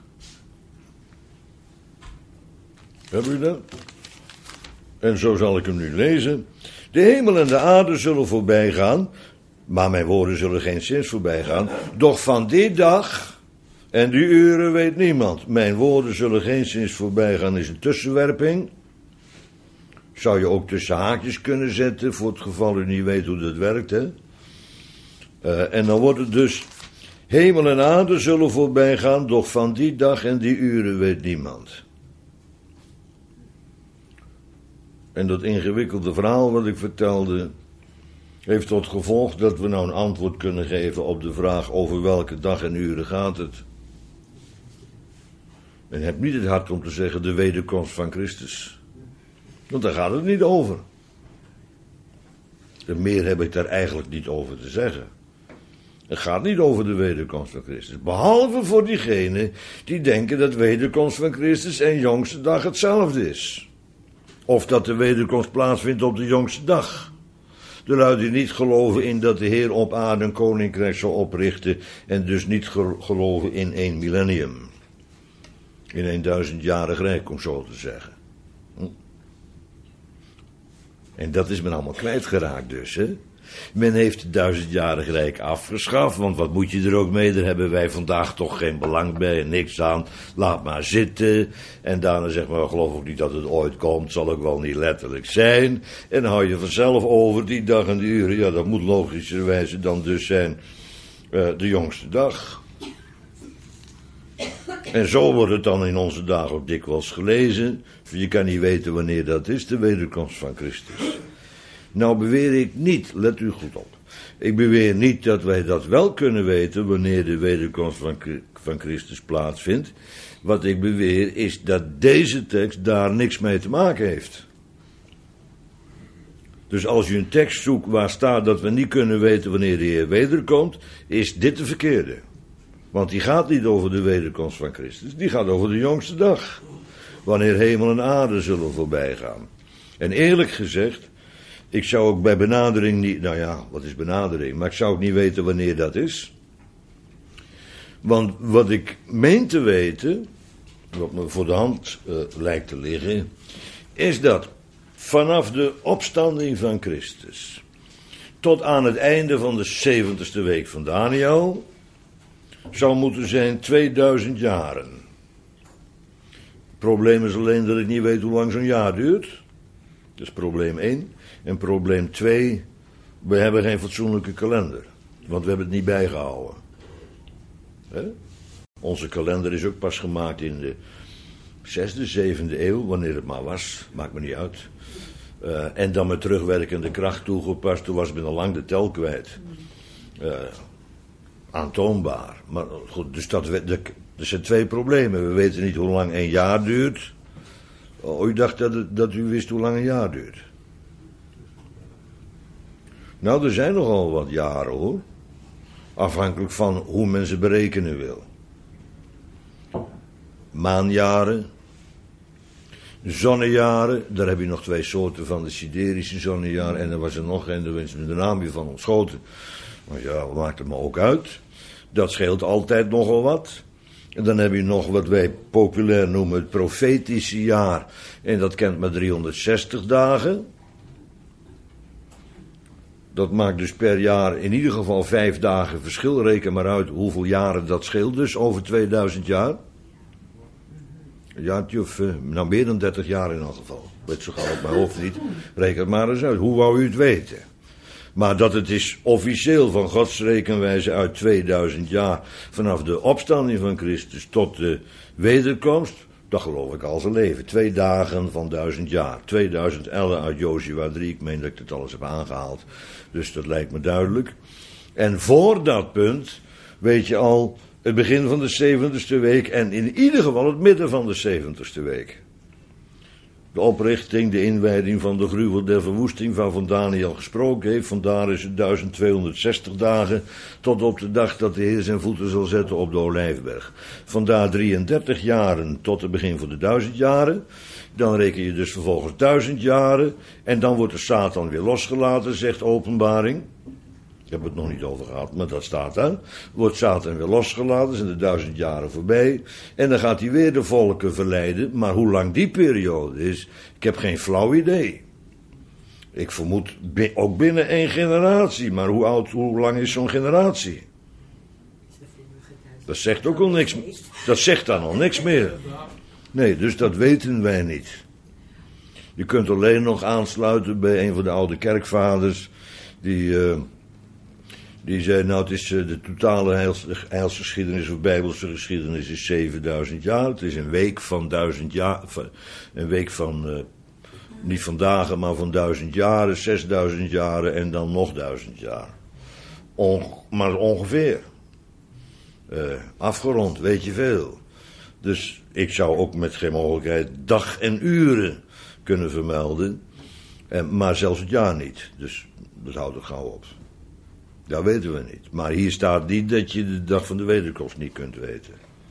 Hebben jullie dat? En zo zal ik hem nu lezen. De hemel en de aarde zullen voorbij gaan, maar mijn woorden zullen geen zins voorbij gaan. Doch van die dag en die uren weet niemand. Mijn woorden zullen geen zins voorbij gaan is een tussenwerping. Zou je ook tussen haakjes kunnen zetten, voor het geval u niet weet hoe dat werkt, hè. Uh, en dan wordt het dus, hemel en aarde zullen voorbij gaan, doch van die dag en die uren weet niemand. En dat ingewikkelde verhaal wat ik vertelde, heeft tot gevolg dat we nou een antwoord kunnen geven op de vraag over welke dag en uren gaat het. En heb niet het hart om te zeggen de wederkomst van Christus. Want daar gaat het niet over. En meer heb ik daar eigenlijk niet over te zeggen. Het gaat niet over de wederkomst van Christus. Behalve voor diegenen die denken dat wederkomst van Christus en jongste dag hetzelfde is. Of dat de wederkomst plaatsvindt op de jongste dag. De lui die niet geloven in dat de Heer op aarde een koninkrijk zal oprichten en dus niet geloven in één millennium. In een duizendjarig rijk, om zo te zeggen. Hm? En dat is men allemaal kwijtgeraakt dus, hè. Men heeft het duizendjarig rijk afgeschaft, want wat moet je er ook mee? Daar hebben wij vandaag toch geen belang bij, niks aan. Laat maar zitten. En daarna zeg maar, geloof ook niet dat het ooit komt, zal ook wel niet letterlijk zijn. En dan hou je vanzelf over die dag en die uren. Ja, dat moet logischerwijze dan dus zijn uh, de jongste dag. En zo wordt het dan in onze dagen ook dikwijls gelezen. Je kan niet weten wanneer dat is, de wederkomst van Christus. Nou beweer ik niet, let u goed op. Ik beweer niet dat wij dat wel kunnen weten wanneer de wederkomst van, van Christus plaatsvindt. Wat ik beweer is dat deze tekst daar niks mee te maken heeft. Dus als je een tekst zoekt waar staat dat we niet kunnen weten wanneer de Heer wederkomt, is dit de verkeerde. Want die gaat niet over de wederkomst van Christus, die gaat over de jongste dag. Wanneer hemel en aarde zullen voorbij gaan. En eerlijk gezegd, ik zou ook bij benadering niet, nou ja, wat is benadering? Maar ik zou ook niet weten wanneer dat is. Want wat ik meen te weten, wat me voor de hand uh, lijkt te liggen, is dat vanaf de opstanding van Christus tot aan het einde van de zeventigste week van Daniel zou moeten zijn tweeduizend jaren. Het probleem is alleen dat ik niet weet hoe lang zo'n jaar duurt. Dat is probleem één. En probleem twee, we hebben geen fatsoenlijke kalender. Want we hebben het niet bijgehouden. He? Onze kalender is ook pas gemaakt in de zesde, zevende eeuw, wanneer het maar was. Maakt me niet uit. Uh, en dan met terugwerkende kracht toegepast. Toen was men al lang de tel kwijt. Uh, aantoonbaar. Maar goed, dus dat, er zijn twee problemen. We weten niet hoe lang een jaar duurt. Oh, u dacht dat, het, dat u wist hoe lang een jaar duurt. Nou, er zijn nogal wat jaren hoor. Afhankelijk van hoe men ze berekenen wil. Maanjaren. Zonnejaren. Daar heb je nog twee soorten van de siderische zonnejaren. En er was er nog een, daar is me de naam weer van ontschoten. Maar ja, maakt het me ook uit. Dat scheelt altijd nogal wat. En dan heb je nog wat wij populair noemen het profetische jaar. En dat kent maar driehonderdzestig dagen. Dat maakt dus per jaar in ieder geval vijf dagen verschil. Reken maar uit hoeveel jaren dat scheelt dus over tweeduizend jaar. Een jaartje of, uh, nou meer dan dertig jaar in elk geval. Ik weet zo gauw op mijn hoofd niet. Reken het maar eens uit. Hoe wou u het weten? Maar dat het is officieel van Gods rekenwijze uit tweeduizend jaar, vanaf de opstanding van Christus tot de wederkomst, dat geloof ik al zijn leven. Twee dagen van duizend jaar. tweeduizend ellen uit Jozua drie, ik meen dat ik het alles heb aangehaald. Dus dat lijkt me duidelijk. En voor dat punt weet je al het begin van de zeventigste week en in ieder geval het midden van de zeventigste week. De oprichting, de inwijding van de gruwel der verwoesting waarvan Daniel gesproken heeft. Vandaar is het duizend tweehonderdzestig dagen tot op de dag dat de Heer zijn voeten zal zetten op de Olijfberg. Vandaar drieëndertig jaren tot het begin van de duizend jaren. Dan reken je dus vervolgens duizend jaren. En dan wordt de Satan weer losgelaten, zegt Openbaring. Ik heb het nog niet over gehad, maar dat staat daar. Wordt Satan weer losgelaten, zijn de duizend jaren voorbij. En dan gaat hij weer de volken verleiden. Maar hoe lang die periode is, ik heb geen flauw idee. Ik vermoed ook binnen één generatie. Maar hoe oud, hoe lang is zo'n generatie? Dat zegt ook al niks. Dat zegt dan al niks meer. Nee, dus dat weten wij niet. Je kunt alleen nog aansluiten bij een van de oude kerkvaders. Die... Uh, Die zei, nou het is uh, de totale heils, heilsgeschiedenis of bijbelse geschiedenis is zevenduizend jaar. Het is een week van duizend jaar, een week van, uh, niet van dagen, maar van duizend jaren, zesduizend jaren en dan nog duizend jaar. On, maar ongeveer. Uh, afgerond, weet je veel. Dus ik zou ook met geen mogelijkheid dag en uren kunnen vermelden. Uh, maar zelfs het jaar niet. Dus dat houdt het gauw op. Dat weten we niet. Maar hier staat niet dat je de dag van de wederkomst niet kunt weten.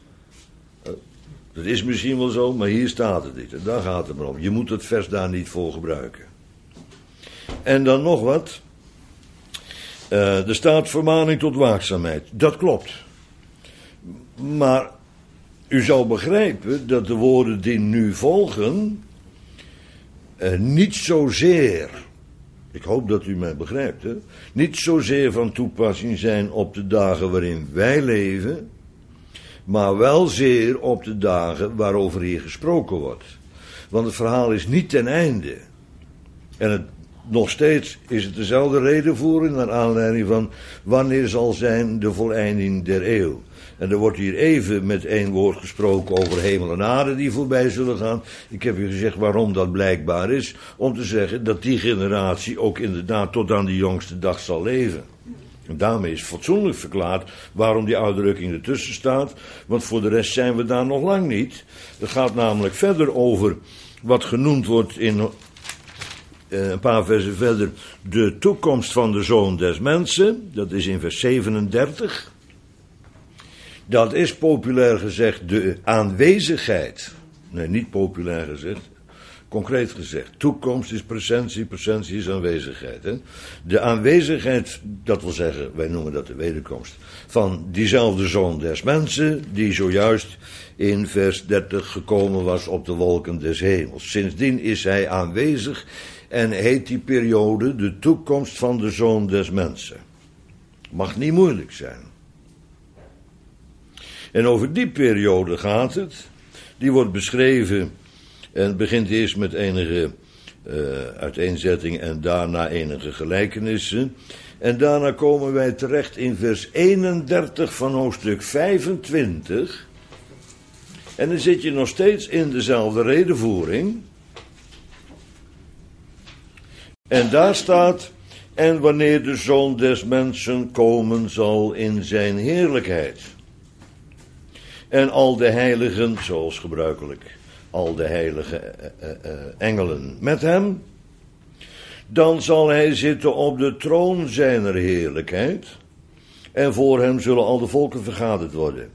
Dat is misschien wel zo, maar hier staat het niet. En daar gaat het maar om. Je moet het vers daar niet voor gebruiken. En dan nog wat. Uh, er staat vermaning tot waakzaamheid. Dat klopt. Maar u zal begrijpen dat de woorden die nu volgen Uh, niet zozeer Ik hoop dat u mij begrijpt, hè? Niet zozeer van toepassing zijn op de dagen waarin wij leven, maar wel zeer op de dagen waarover hier gesproken wordt. Want het verhaal is niet ten einde. En het, nog steeds is het dezelfde redenvoering naar aanleiding van wanneer zal zijn de voleinding der eeuw. En er wordt hier even met één woord gesproken over hemel en aarde die voorbij zullen gaan. Ik heb u gezegd waarom dat blijkbaar is. Om te zeggen dat die generatie ook inderdaad tot aan de jongste dag zal leven. En daarmee is fatsoenlijk verklaard waarom die uitdrukking ertussen staat. Want voor de rest zijn we daar nog lang niet. Het gaat namelijk verder over wat genoemd wordt in uh, een paar versen verder. De toekomst van de Zoon des Mensen. Dat is in vers zevenendertig. Dat is populair gezegd de aanwezigheid. Nee, niet populair gezegd. Concreet gezegd. Toekomst is presentie, presentie is aanwezigheid. Hè? De aanwezigheid, dat wil zeggen, wij noemen dat de wederkomst, van diezelfde Zoon des Mensen, die zojuist in vers dertig gekomen was op de wolken des hemels. Sindsdien is hij aanwezig en heet die periode de toekomst van de Zoon des Mensen. Mag niet moeilijk zijn. En over die periode gaat het. Die wordt beschreven en het begint eerst met enige uh, uiteenzetting en daarna enige gelijkenissen. En daarna komen wij terecht in vers eenendertig van hoofdstuk vijfentwintig. En dan zit je nog steeds in dezelfde redenvoering. En daar staat: en wanneer de Zoon des Mensen komen zal in zijn heerlijkheid. En al de heiligen, zoals gebruikelijk, al de heilige uh, uh, uh, engelen met hem. Dan zal hij zitten op de troon zijner heerlijkheid. En voor hem zullen al de volken vergaderd worden.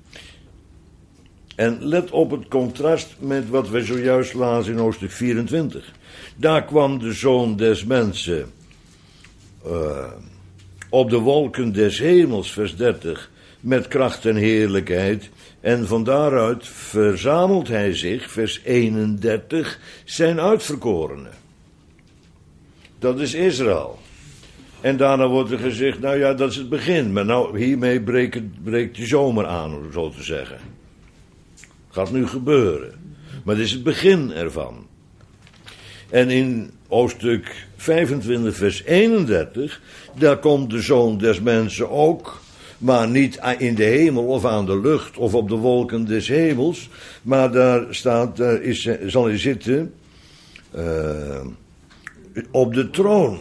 En let op het contrast met wat we zojuist lazen in hoofdstuk vierentwintig. Daar kwam de Zoon des Mensen uh, op de wolken des hemels, vers dertig, met kracht en heerlijkheid. En van daaruit verzamelt hij zich, vers eenendertig, zijn uitverkorenen. Dat is Israël. En daarna wordt er gezegd, nou ja, dat is het begin. Maar nou, hiermee breekt, het, breekt de zomer aan, om zo te zeggen. Gaat nu gebeuren. Maar dit is het begin ervan. En in hoofdstuk vijfentwintig, vers eenendertig, daar komt de Zoon des Mensen ook, maar niet in de hemel of aan de lucht of op de wolken des hemels, maar daar staat, daar is, zal hij zitten uh, op de troon.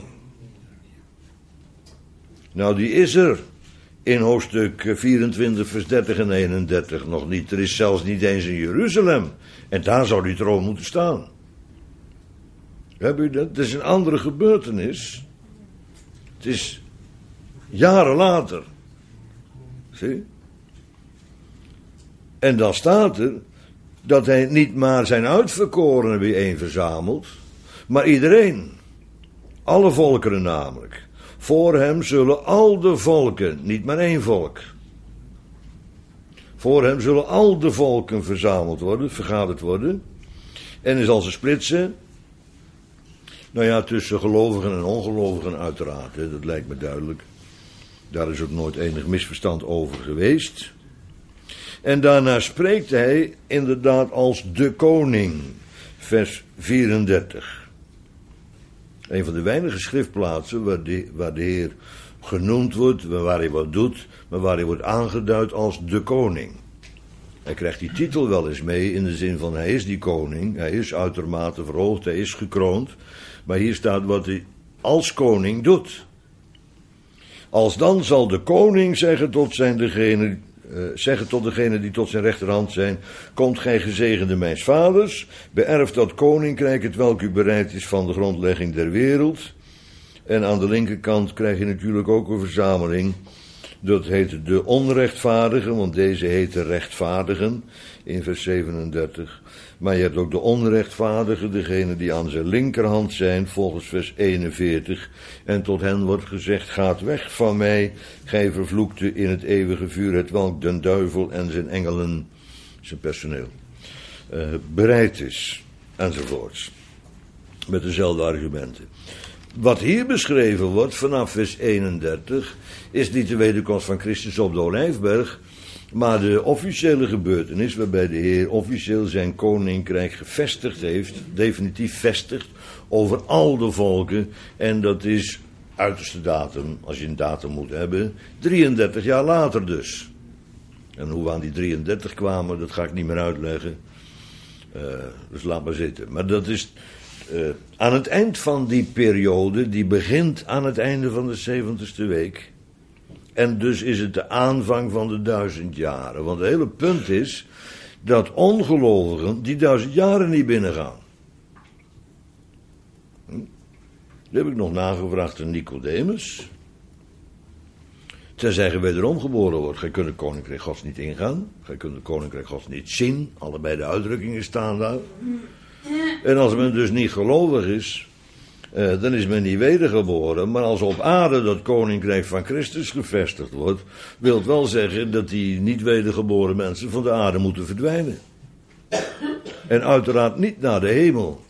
Nou, die is er in hoofdstuk vierentwintig, vers dertig en eenendertig nog niet. Er is zelfs niet eens in Jeruzalem. En daar zou die troon moeten staan. Heb u dat? Het is een andere gebeurtenis. Het is jaren later. Zie? En dan staat er dat hij niet maar zijn uitverkorenen bijeen verzamelt, maar iedereen. Alle volkeren namelijk. Voor hem zullen al de volken, niet maar één volk. Voor hem zullen al de volken verzameld worden, vergaderd worden. En hij zal ze splitsen. Nou ja, tussen gelovigen en ongelovigen uiteraard, hè, dat lijkt me duidelijk. Daar is ook nooit enig misverstand over geweest. En daarna spreekt hij inderdaad als de koning, vers vierendertig. Een van de weinige schriftplaatsen waar de, waar de Heer genoemd wordt, waar hij wat doet, maar waar hij wordt aangeduid als de koning. Hij krijgt die titel wel eens mee in de zin van hij is die koning, hij is uitermate verhoogd, hij is gekroond. Maar hier staat wat hij als koning doet. Als dan zal de koning zeggen tot, zijn degene, uh, zeggen tot degene die tot zijn rechterhand zijn, komt gij gezegende mijns vaders, beërft dat koninkrijk het welk u bereid is van de grondlegging der wereld. En aan de linkerkant krijg je natuurlijk ook een verzameling, dat heet de onrechtvaardigen, want deze heet de rechtvaardigen in vers zevenendertig. Maar je hebt ook de onrechtvaardigen, degene die aan zijn linkerhand zijn, volgens vers eenenveertig. En tot hen wordt gezegd, gaat weg van mij, gij vervloekte in het eeuwige vuur, het welk den duivel en zijn engelen, zijn personeel, uh, bereid is, enzovoorts. Met dezelfde argumenten. wat hier beschreven wordt vanaf vers eenendertig is niet de wederkomst van Christus op de Olijfberg, maar de officiële gebeurtenis waarbij de Heer officieel zijn koninkrijk gevestigd heeft, definitief vestigt, over al de volken. En dat is uiterste datum, als je een datum moet hebben, drieëndertig jaar later dus. En hoe we aan die drieëndertig kwamen, dat ga ik niet meer uitleggen. Uh, dus laat maar zitten. Maar dat is uh, aan het eind van die periode, die begint aan het einde van de zeventigste week. En dus is het de aanvang van de duizend jaren. Want het hele punt is dat ongelovigen die duizend jaren niet binnengaan. Hm? Dat heb ik nog nagevraagd aan Nicodemus. Tenzij je wederom geboren wordt. Gij kunt het koninkrijk Gods niet ingaan. Gij kunt het koninkrijk Gods niet zien. Allebei de uitdrukkingen staan daar. En als men dus niet gelovig is, eh, dan is men niet wedergeboren. Maar als op aarde dat koninkrijk van Christus gevestigd wordt, wil het wel zeggen dat die niet wedergeboren mensen van de aarde moeten verdwijnen. En uiteraard niet naar de hemel.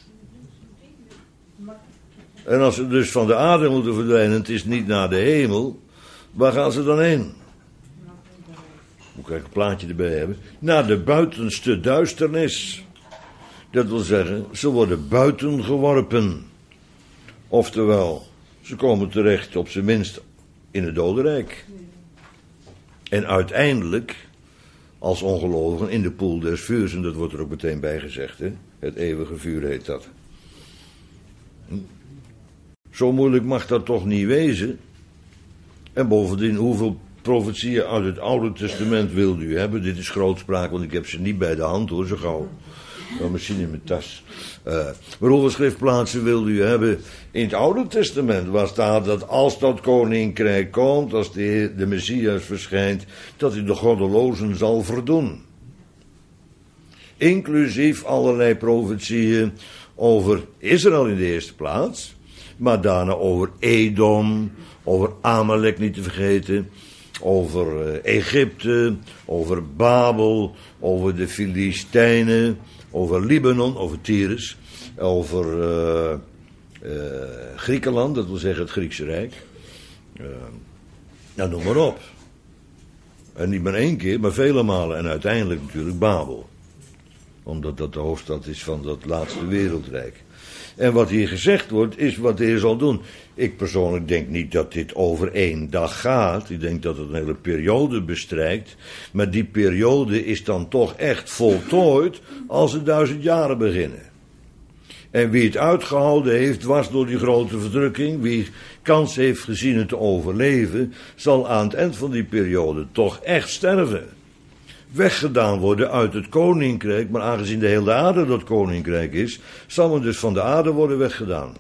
En als ze dus van de aarde moeten verdwijnen, het is niet naar de hemel, waar gaan ze dan heen? Moet ik een plaatje erbij hebben. Naar de buitenste duisternis. Dat wil zeggen, ze worden buiten geworpen. Oftewel, ze komen terecht op zijn minst in het dodenrijk. En uiteindelijk, als ongelovigen, in de poel des vuurs, en dat wordt er ook meteen bij gezegd, hè? Het eeuwige vuur heet dat. Hm? Zo moeilijk mag dat toch niet wezen. En bovendien, hoeveel profetieën uit het Oude Testament wilde u hebben? Dit is grootspraak, want ik heb ze niet bij de hand hoor, zo gauw. Oh, misschien in mijn tas. Uh, maar hoeveel schriftplaatsen wilde u hebben in het Oude Testament? Waar staat dat als dat koninkrijk komt, als de, Heer, de Messias verschijnt, dat hij de goddelozen zal verdoen. Inclusief allerlei profetieën over Israël in de eerste plaats, maar daarna over Edom, over Amalek niet te vergeten, over uh, Egypte, over Babel, over de Filistijnen, over Libanon, over Tyrus, over uh, uh, Griekenland, dat wil zeggen het Griekse Rijk. Uh, nou, noem maar op. En niet maar één keer, maar vele malen. En uiteindelijk natuurlijk Babel. Omdat dat de hoofdstad is van dat laatste wereldrijk. En wat hier gezegd wordt, is wat de Heer zal doen. Ik persoonlijk denk niet dat dit over één dag gaat. Ik denk dat het een hele periode bestrijkt. Maar die periode is dan toch echt voltooid als de duizend jaren beginnen. En wie het uitgehouden heeft, dwars door die grote verdrukking, wie kans heeft gezien het te overleven, zal aan het eind van die periode toch echt sterven. Weggedaan worden uit het koninkrijk, maar aangezien de hele aarde dat koninkrijk is, zal men dus van de aarde worden weggedaan.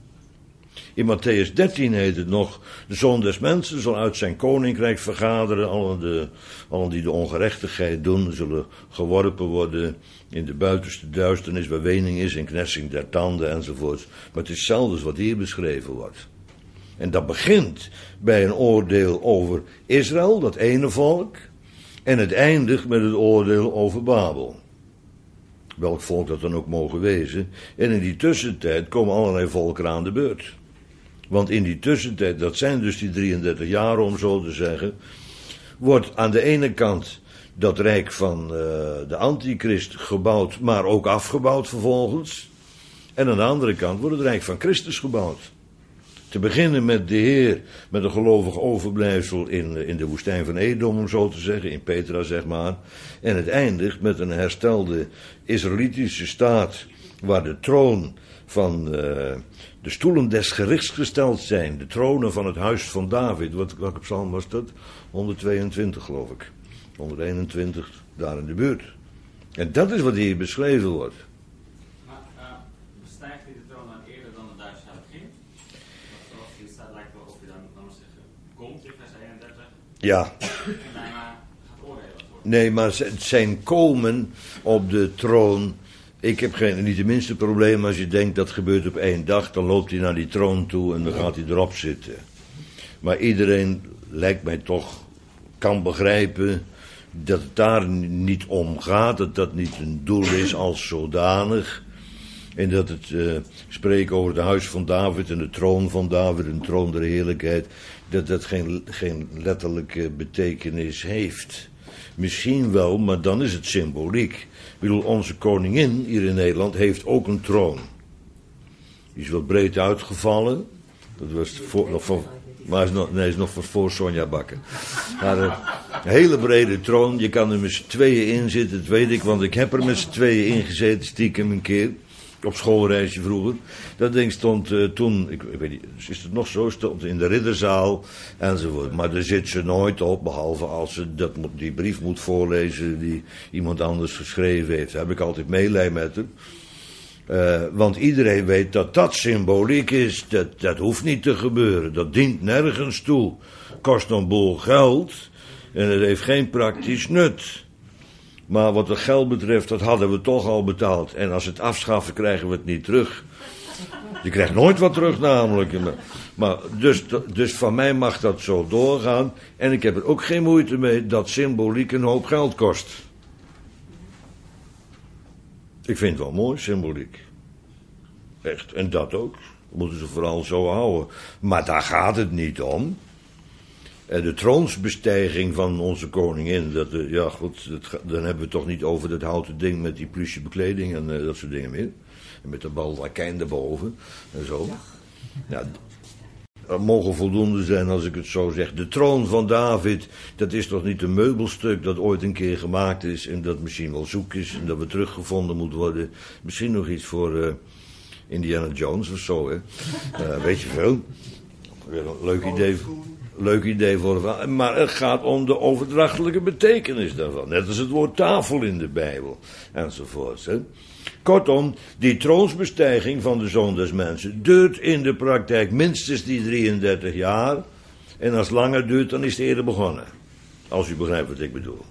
In Matthäus dertien heet het nog, de Zoon des Mensen zal uit zijn koninkrijk vergaderen, allen, de, allen die de ongerechtigheid doen, zullen geworpen worden in de buitenste duisternis, waar wening is en knetsing der tanden enzovoort. Maar het is zelfs wat hier beschreven wordt. En dat begint bij een oordeel over Israël, dat ene volk, en het eindigt met het oordeel over Babel. Welk volk dat dan ook mogen wezen. En in die tussentijd komen allerlei volkeren aan de beurt. Want in die tussentijd, dat zijn dus die drieëndertig jaar om zo te zeggen, wordt aan de ene kant dat rijk van uh, de antichrist gebouwd, maar ook afgebouwd vervolgens. En aan de andere kant wordt het rijk van Christus gebouwd. Te beginnen met de Heer, met een gelovig overblijfsel in, in de woestijn van Edom, om zo te zeggen, in Petra zeg maar. En het eindigt met een herstelde Israëlitische staat, waar de troon van uh, de stoelen des gerichts gesteld zijn. De tronen van het huis van David. Wat, welke psalm was dat? honderdtweeëntwintig geloof ik. honderdeenentwintig, daar in de buurt. En dat is wat hier beschreven wordt. Maar uh, bestijgt hij de troon dan eerder dan het duizend jaar begint? Zoals hier staat, lijkt wel of hij dan, dan zeggen, komt in vers eenendertig. Ja. En daarna gaat oordelen voor. Nee, maar zijn komen op de troon. Ik heb geen, niet de minste probleem als je denkt dat gebeurt op één dag. Dan loopt hij naar die troon toe en dan gaat hij erop zitten. Maar iedereen, lijkt mij toch, kan begrijpen dat het daar niet om gaat. Dat dat niet een doel is als zodanig. En dat het uh, spreken over het huis van David en de troon van David en de troon der heerlijkheid, dat dat geen, geen letterlijke betekenis heeft. Misschien wel, maar dan is het symboliek. Ik bedoel, onze koningin hier in Nederland heeft ook een troon. Die is wel breed uitgevallen. Dat was voor, nog van, maar is nog, nee, is nog voor, voor Sonja Bakker. Maar uh, een hele brede troon. Je kan er met z'n tweeën in zitten, dat weet ik, want ik heb er met z'n tweeën in gezeten, stiekem een keer. Op schoolreisje vroeger. Dat ding stond uh, toen, ik, ik weet niet, is het nog zo, stond in de ridderzaal enzovoort. Maar daar zit ze nooit op, behalve als ze dat, die brief moet voorlezen die iemand anders geschreven heeft. Daar heb ik altijd meelij met haar. Uh, want iedereen weet dat dat symboliek is. Dat, dat hoeft niet te gebeuren. Dat dient nergens toe. Kost een boel geld. En het heeft geen praktisch nut. Maar wat het geld betreft, dat hadden we toch al betaald. En als we het afschaffen, krijgen we het niet terug. Je krijgt nooit wat terug namelijk. Maar dus, dus van mij mag dat zo doorgaan. En ik heb er ook geen moeite mee dat symboliek een hoop geld kost. Ik vind het wel mooi, symboliek. Echt, en dat ook. Dat moeten ze vooral zo houden. Maar daar gaat het niet om. De troonsbestijging van onze koningin, dat, ja goed, dat, dan hebben we het toch niet over dat houten ding met die pluche bekleding en uh, dat soort dingen meer. En met de baldakijn erboven en zo. Ja, dat mogen voldoende zijn als ik het zo zeg. De troon van David, dat is toch niet een meubelstuk dat ooit een keer gemaakt is en dat misschien wel zoek is en dat we teruggevonden moet worden. Misschien nog iets voor uh, Indiana Jones of zo, hè. Uh, weet je veel. Weer een leuk idee. Leuk idee voor, maar het gaat om de overdrachtelijke betekenis daarvan. Net als het woord tafel in de Bijbel, enzovoort. Hè. Kortom, die troonsbestijging van de Zoon des Mensen duurt in de praktijk minstens die drieëndertig jaar. En als het langer duurt, dan is het eerder begonnen. Als u begrijpt wat ik bedoel.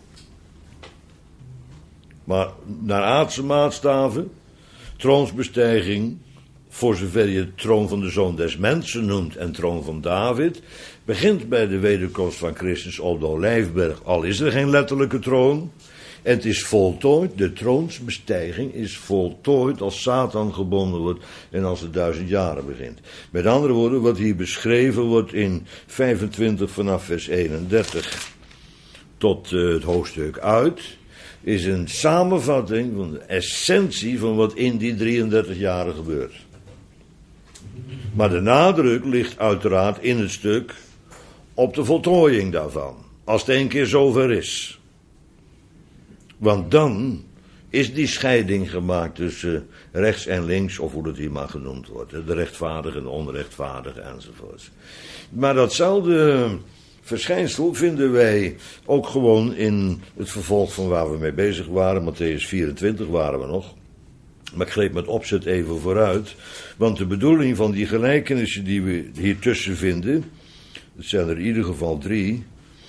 Maar naar aardse maatstaven, troonsbestijging, voor zover je de troon van de Zoon des Mensen noemt en troon van David, begint bij de wederkomst van Christus op de Olijfberg, al is er geen letterlijke troon. En het is voltooid, de troonsbestijging is voltooid als Satan gebonden wordt en als het duizend jaren begint. Met andere woorden, wat hier beschreven wordt in vijfentwintig vanaf vers eenendertig tot uh, het hoofdstuk uit, is een samenvatting van de essentie van wat in die drieëndertig jaren gebeurt. Maar de nadruk ligt uiteraard in het stuk op de voltooiing daarvan. Als het één keer zover is. Want dan is die scheiding gemaakt tussen rechts en links, of hoe dat hier maar genoemd wordt. De rechtvaardige en de onrechtvaardige enzovoort. Maar datzelfde verschijnsel vinden wij ook gewoon in het vervolg van waar we mee bezig waren. Matthäus vierentwintig waren we nog. Maar ik greep met opzet even vooruit. Want de bedoeling van die gelijkenissen die we hier tussen vinden, het zijn er in ieder geval drie.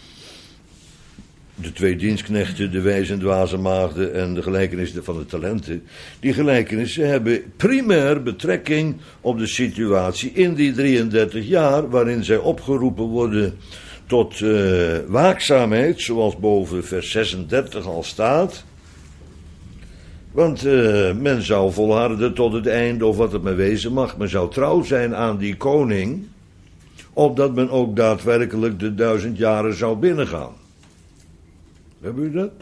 De twee dienstknechten, de wijze en dwaze maagden en de gelijkenissen van de talenten. Die gelijkenissen hebben primair betrekking op de situatie in die drieëndertig jaar, waarin zij opgeroepen worden tot uh, waakzaamheid, zoals boven vers zesendertig al staat. Want uh, men zou volharden tot het einde, of wat het maar wezen mag. Men zou trouw zijn aan die koning, opdat men ook daadwerkelijk de duizend jaren zou binnengaan. Hebben u dat?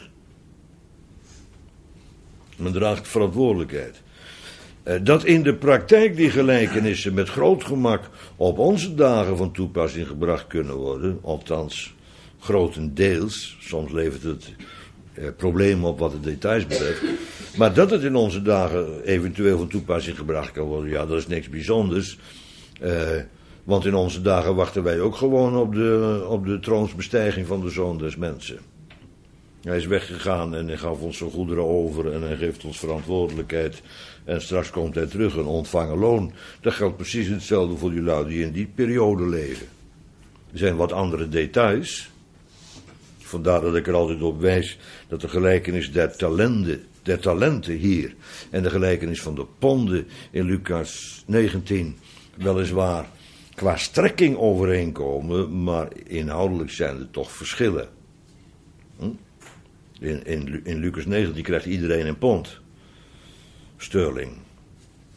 Men draagt verantwoordelijkheid. Uh, dat in de praktijk die gelijkenissen met groot gemak op onze dagen van toepassing gebracht kunnen worden, althans grotendeels, soms levert het uh, problemen op wat de details betreft, maar dat het in onze dagen eventueel van toepassing gebracht kan worden, ja, dat is niks bijzonders. Uh, want in onze dagen wachten wij ook gewoon op de, op de troonsbestijging van de Zoon des Mensen. Hij is weggegaan en hij gaf ons zijn goederen over en hij geeft ons verantwoordelijkheid. En straks komt hij terug en ontvangen loon. Dat geldt precies hetzelfde voor die lui die in die periode leven. Er zijn wat andere details. Vandaar dat ik er altijd op wijs dat de gelijkenis der talenten, der talenten hier en de gelijkenis van de ponden in Lucas negentien weliswaar qua strekking overeenkomen, maar inhoudelijk zijn er toch verschillen. Hm? In, in, in Lucas negentien krijgt iedereen een pond. Sterling.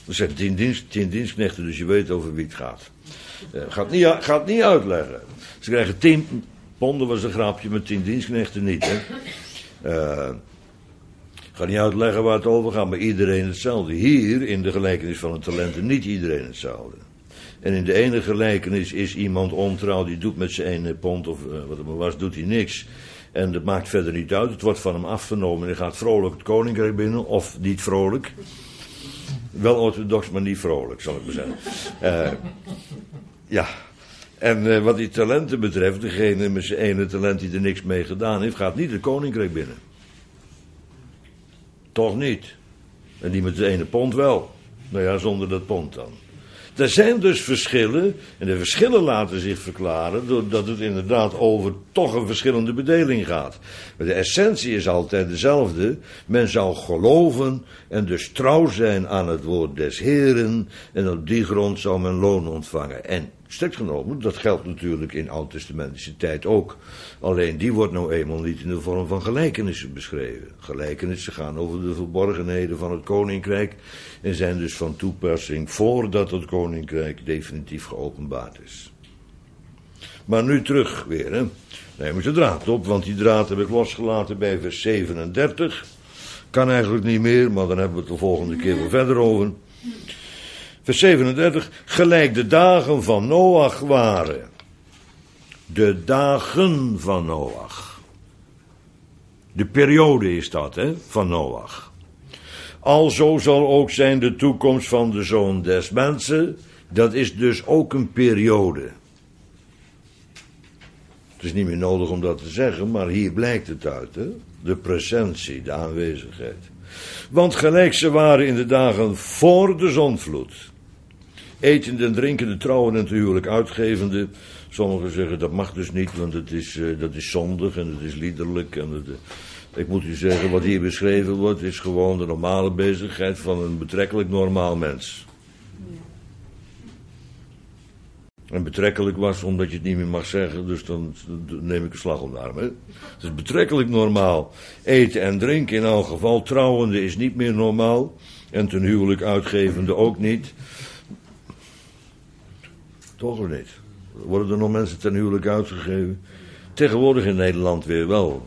Er zijn tien, dienst, tien dienstknechten, dus je weet over wie het gaat. Uh, gaat, niet, gaat niet uitleggen. Ze krijgen tien ponden, was een grapje, met tien dienstknechten niet. Hè? Uh, ik ga niet uitleggen waar het over gaat, maar iedereen hetzelfde. Hier, in de gelijkenis van de talenten, niet iedereen hetzelfde. En in de ene gelijkenis is iemand ontrouw, die doet met zijn ene pond, of uh, wat het maar was, doet hij niks. En dat maakt verder niet uit, het wordt van hem afgenomen en hij gaat vrolijk het koninkrijk binnen, of niet vrolijk. Wel orthodox, maar niet vrolijk, zal ik maar zeggen. Uh, ja, en uh, wat die talenten betreft, degene met zijn ene talent die er niks mee gedaan heeft, gaat niet het koninkrijk binnen. Toch niet. En die met de ene pond wel. Nou ja, zonder dat pond dan. Er zijn dus verschillen, en de verschillen laten zich verklaren doordat het inderdaad over toch een verschillende bedeling gaat. Maar de essentie is altijd dezelfde. Men zou geloven en dus trouw zijn aan het woord des Heren, en op die grond zou men loon ontvangen. En strikt genomen, dat geldt natuurlijk in oud-testamentische tijd ook. Alleen die wordt nou eenmaal niet in de vorm van gelijkenissen beschreven. Gelijkenissen gaan over de verborgenheden van het koninkrijk en zijn dus van toepassing voordat het koninkrijk definitief geopenbaard is. Maar nu terug weer, hè. Neem ik de draad op, want die draad heb ik losgelaten bij vers zevenendertig. Kan eigenlijk niet meer, maar dan hebben we het de volgende keer weer verder over. Vers zevenendertig, gelijk de dagen van Noach waren. De dagen van Noach. De periode is dat, hè, van Noach. Alzo zal ook zijn de toekomst van de Zoon des Mensen. Dat is dus ook een periode. Het is niet meer nodig om dat te zeggen, maar hier blijkt het uit, hè? De presentie, de aanwezigheid. Want gelijk ze waren in de dagen voor de zondvloed. Etende en drinkende, trouwen en te huwelijk uitgevende. Sommigen zeggen dat mag dus niet, want het is, uh, dat is zondig en het is liederlijk. En het, uh, ik moet u zeggen, wat hier beschreven wordt, is gewoon de normale bezigheid van een betrekkelijk normaal mens. En betrekkelijk was omdat je het niet meer mag zeggen, dus dan neem ik een slag om de arm. Hè? Het is betrekkelijk normaal. Eten en drinken in elk geval. Trouwende is niet meer normaal. En ten huwelijk uitgevende ook niet. Toch of niet? Worden er nog mensen ten huwelijk uitgegeven? Tegenwoordig in Nederland weer wel.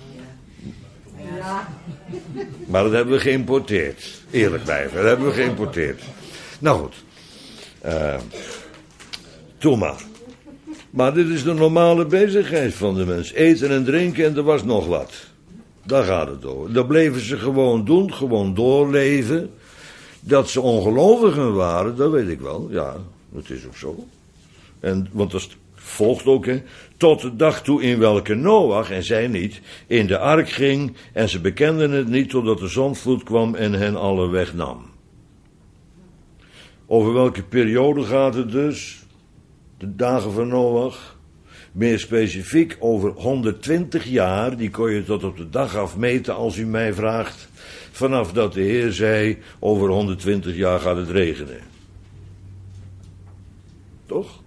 Ja. Maar dat hebben we geïmporteerd. Eerlijk blijven, dat hebben we geïmporteerd. Nou goed. Uh, Doe maar. Maar dit is de normale bezigheid van de mens. Eten en drinken en er was nog wat. Daar gaat het over. Dat bleven ze gewoon doen, gewoon doorleven. Dat ze ongelovigen waren, dat weet ik wel. Ja, dat is ook zo. En, want dat volgt ook, hè. Tot de dag toe in welke Noach, en zij niet, in de ark ging. En ze bekenden het niet totdat de zondvloed kwam en hen alle wegnam. Over welke periode gaat het dus? De dagen van Noach. Meer specifiek over honderdtwintig jaar, die kon je tot op de dag afmeten als u mij vraagt. Vanaf dat de Heer zei, over honderdtwintig jaar gaat het regenen. Toch?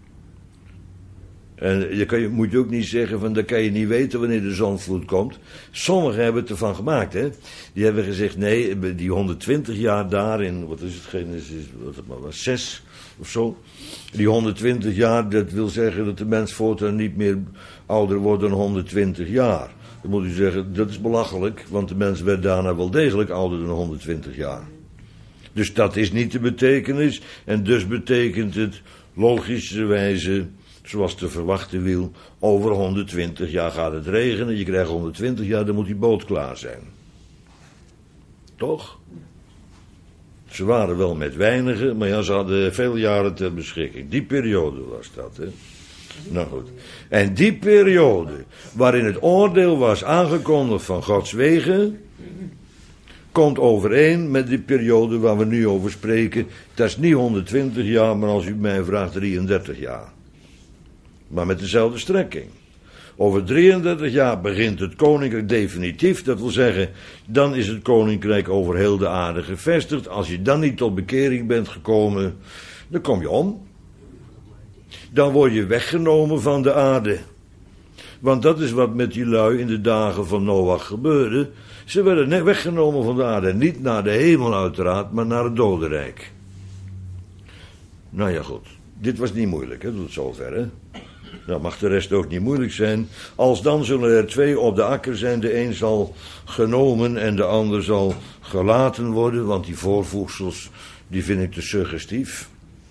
En je kan, moet je ook niet zeggen van, dan kan je niet weten wanneer de zondvloed komt. Sommigen hebben het ervan gemaakt, hè. Die hebben gezegd, nee, die honderdtwintig jaar daarin, wat is het, Genesis, wat het maar was, zes of zo. Die honderdtwintig jaar, dat wil zeggen dat de mens voortaan niet meer ouder wordt dan honderdtwintig jaar. Dan moet u zeggen, dat is belachelijk, want de mens werd daarna wel degelijk ouder dan honderdtwintig jaar. Dus dat is niet de betekenis, en dus betekent het logischerwijze, zoals te verwachten viel, over honderdtwintig jaar gaat het regenen, je krijgt honderdtwintig jaar, dan moet die boot klaar zijn. Toch? Ze waren wel met weinigen, maar ja, ze hadden veel jaren ter beschikking. Die periode was dat, hè. Nou goed. En die periode, waarin het oordeel was aangekondigd van Gods wegen, komt overeen met die periode waar we nu over spreken. Dat is niet honderdtwintig jaar, maar als u mij vraagt drieëndertig jaar. Maar met dezelfde strekking. Over drieëndertig jaar begint het koninkrijk definitief. Dat wil zeggen, dan is het koninkrijk over heel de aarde gevestigd. Als je dan niet tot bekering bent gekomen, dan kom je om. Dan word je weggenomen van de aarde. Want dat is wat met die lui in de dagen van Noach gebeurde. Ze werden net weggenomen van de aarde. Niet naar de hemel uiteraard, maar naar het dodenrijk. Nou ja, goed. Dit was niet moeilijk, hè, tot zover, hè. Nou mag de rest ook niet moeilijk zijn. Als dan zullen er twee op de akker zijn. De een zal genomen en de ander zal gelaten worden. Want die voorvoegsels, die vind ik te suggestief.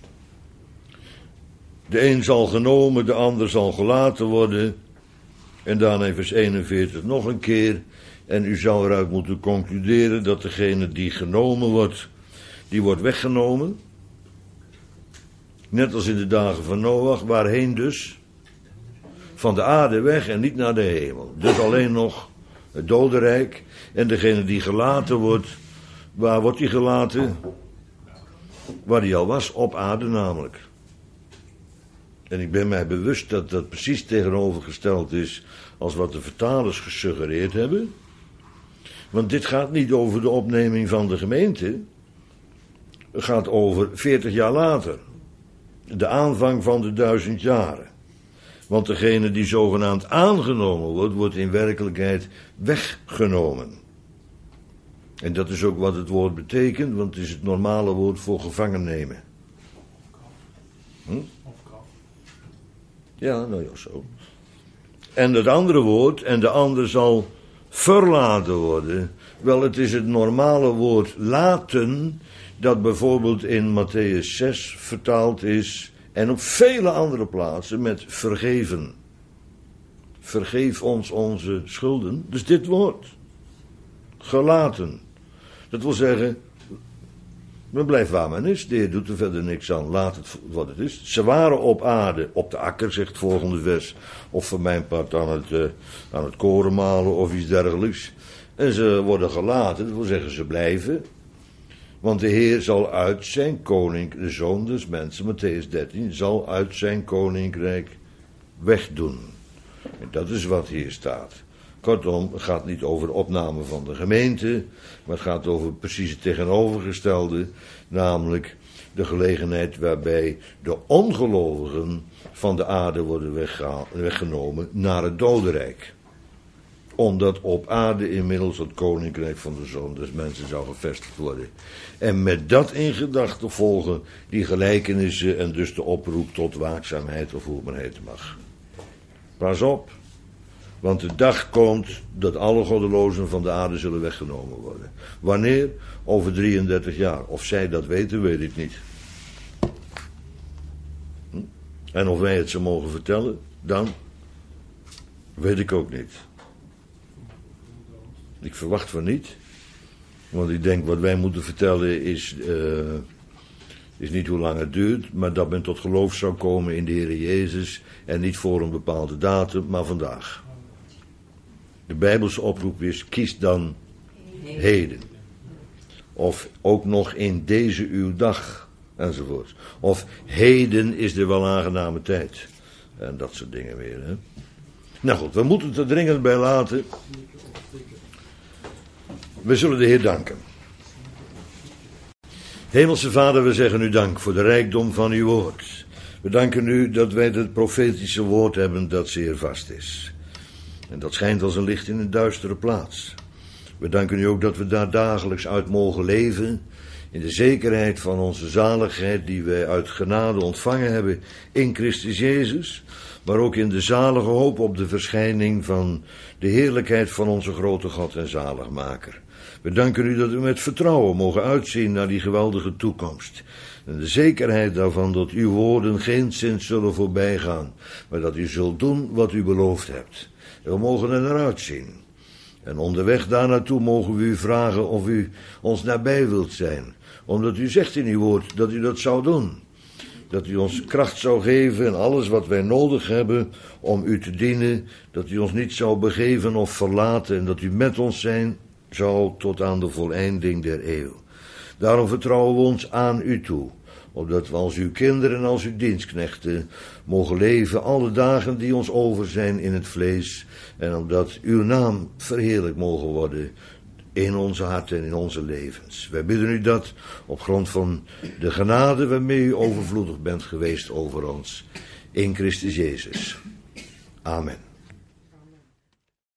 De een zal genomen, de ander zal gelaten worden. En dan in vers eenenveertig nog een keer. En u zou eruit moeten concluderen dat degene die genomen wordt, die wordt weggenomen. Net als in de dagen van Noach, waarheen dus? Van de aarde weg en niet naar de hemel. Dus alleen nog het dodenrijk. En degene die gelaten wordt, waar wordt die gelaten? Waar hij al was, op aarde namelijk. En ik ben mij bewust dat dat precies tegenovergesteld is als wat de vertalers gesuggereerd hebben. Want dit gaat niet over de opneming van de gemeente. Het gaat over veertig jaar later. De aanvang van de duizend jaren. Want degene die zogenaamd aangenomen wordt, wordt in werkelijkheid weggenomen. En dat is ook wat het woord betekent, want het is het normale woord voor gevangen nemen. Hm? Ja, nou ja, zo. En het andere woord, en de ander zal verlaten worden. Wel, het is het normale woord laten, dat bijvoorbeeld in Matthäus zes vertaald is, en op vele andere plaatsen met vergeven. Vergeef ons onze schulden. Dus dit woord. Gelaten. Dat wil zeggen, men blijft waar men is. De Heer doet er verder niks aan. Laat het wat het is. Ze waren op aarde, op de akker, zegt het volgende vers. Of voor mijn part aan het, uh, aan het koren malen of iets dergelijks. En ze worden gelaten. Dat wil zeggen, ze blijven. Want de Heer zal uit zijn koninkrijk, de Zoon des mensen, Matthäus dertien, zal uit zijn koninkrijk wegdoen. En dat is wat hier staat. Kortom, het gaat niet over de opname van de gemeente, maar het gaat over precies het tegenovergestelde, namelijk de gelegenheid waarbij de ongelovigen van de aarde worden weggeha- weggenomen naar het dodenrijk. Omdat op aarde inmiddels het koninkrijk van de Zoon des mensen zou gevestigd worden. En met dat in gedachten volgen die gelijkenissen en dus de oproep tot waakzaamheid of hoe het maar heten mag. Pas op, want de dag komt dat alle goddelozen van de aarde zullen weggenomen worden. Wanneer? Over drieëndertig jaar. Of zij dat weten, weet ik niet. Hm? En of wij het zo mogen vertellen, dan weet ik ook niet. Ik verwacht van niet. Want ik denk wat wij moeten vertellen is, uh, is niet hoe lang het duurt, maar dat men tot geloof zou komen in de Heer Jezus en niet voor een bepaalde datum, maar vandaag. De Bijbelse oproep is, kies dan heden. Of ook nog in deze uw dag, enzovoort. Of heden is er wel aangename tijd. En dat soort dingen weer, hè. Nou goed, we moeten het er dringend bij laten. We zullen de Heer danken. Hemelse Vader, we zeggen u dank voor de rijkdom van uw woord. We danken u dat wij het profetische woord hebben dat zeer vast is. En dat schijnt als een licht in een duistere plaats. We danken u ook dat we daar dagelijks uit mogen leven, in de zekerheid van onze zaligheid die wij uit genade ontvangen hebben in Christus Jezus, maar ook in de zalige hoop op de verschijning van de heerlijkheid van onze grote God en zaligmaker. We danken u dat we met vertrouwen mogen uitzien naar die geweldige toekomst. En de zekerheid daarvan dat uw woorden geenszins zullen voorbij gaan, maar dat u zult doen wat u beloofd hebt. En we mogen er naar uitzien. En onderweg daar naartoe mogen we u vragen of u ons nabij wilt zijn. Omdat u zegt in uw woord dat u dat zou doen. Dat u ons kracht zou geven en alles wat wij nodig hebben om u te dienen. Dat u ons niet zou begeven of verlaten en dat u met ons zijn zou tot aan de voleinding der eeuw. Daarom vertrouwen we ons aan u toe, opdat we als uw kinderen en als uw dienstknechten mogen leven alle dagen die ons over zijn in het vlees, en opdat uw naam verheerlijk mogen worden in onze harten en in onze levens. Wij bidden u dat op grond van de genade waarmee u overvloedig bent geweest over ons, in Christus Jezus. Amen.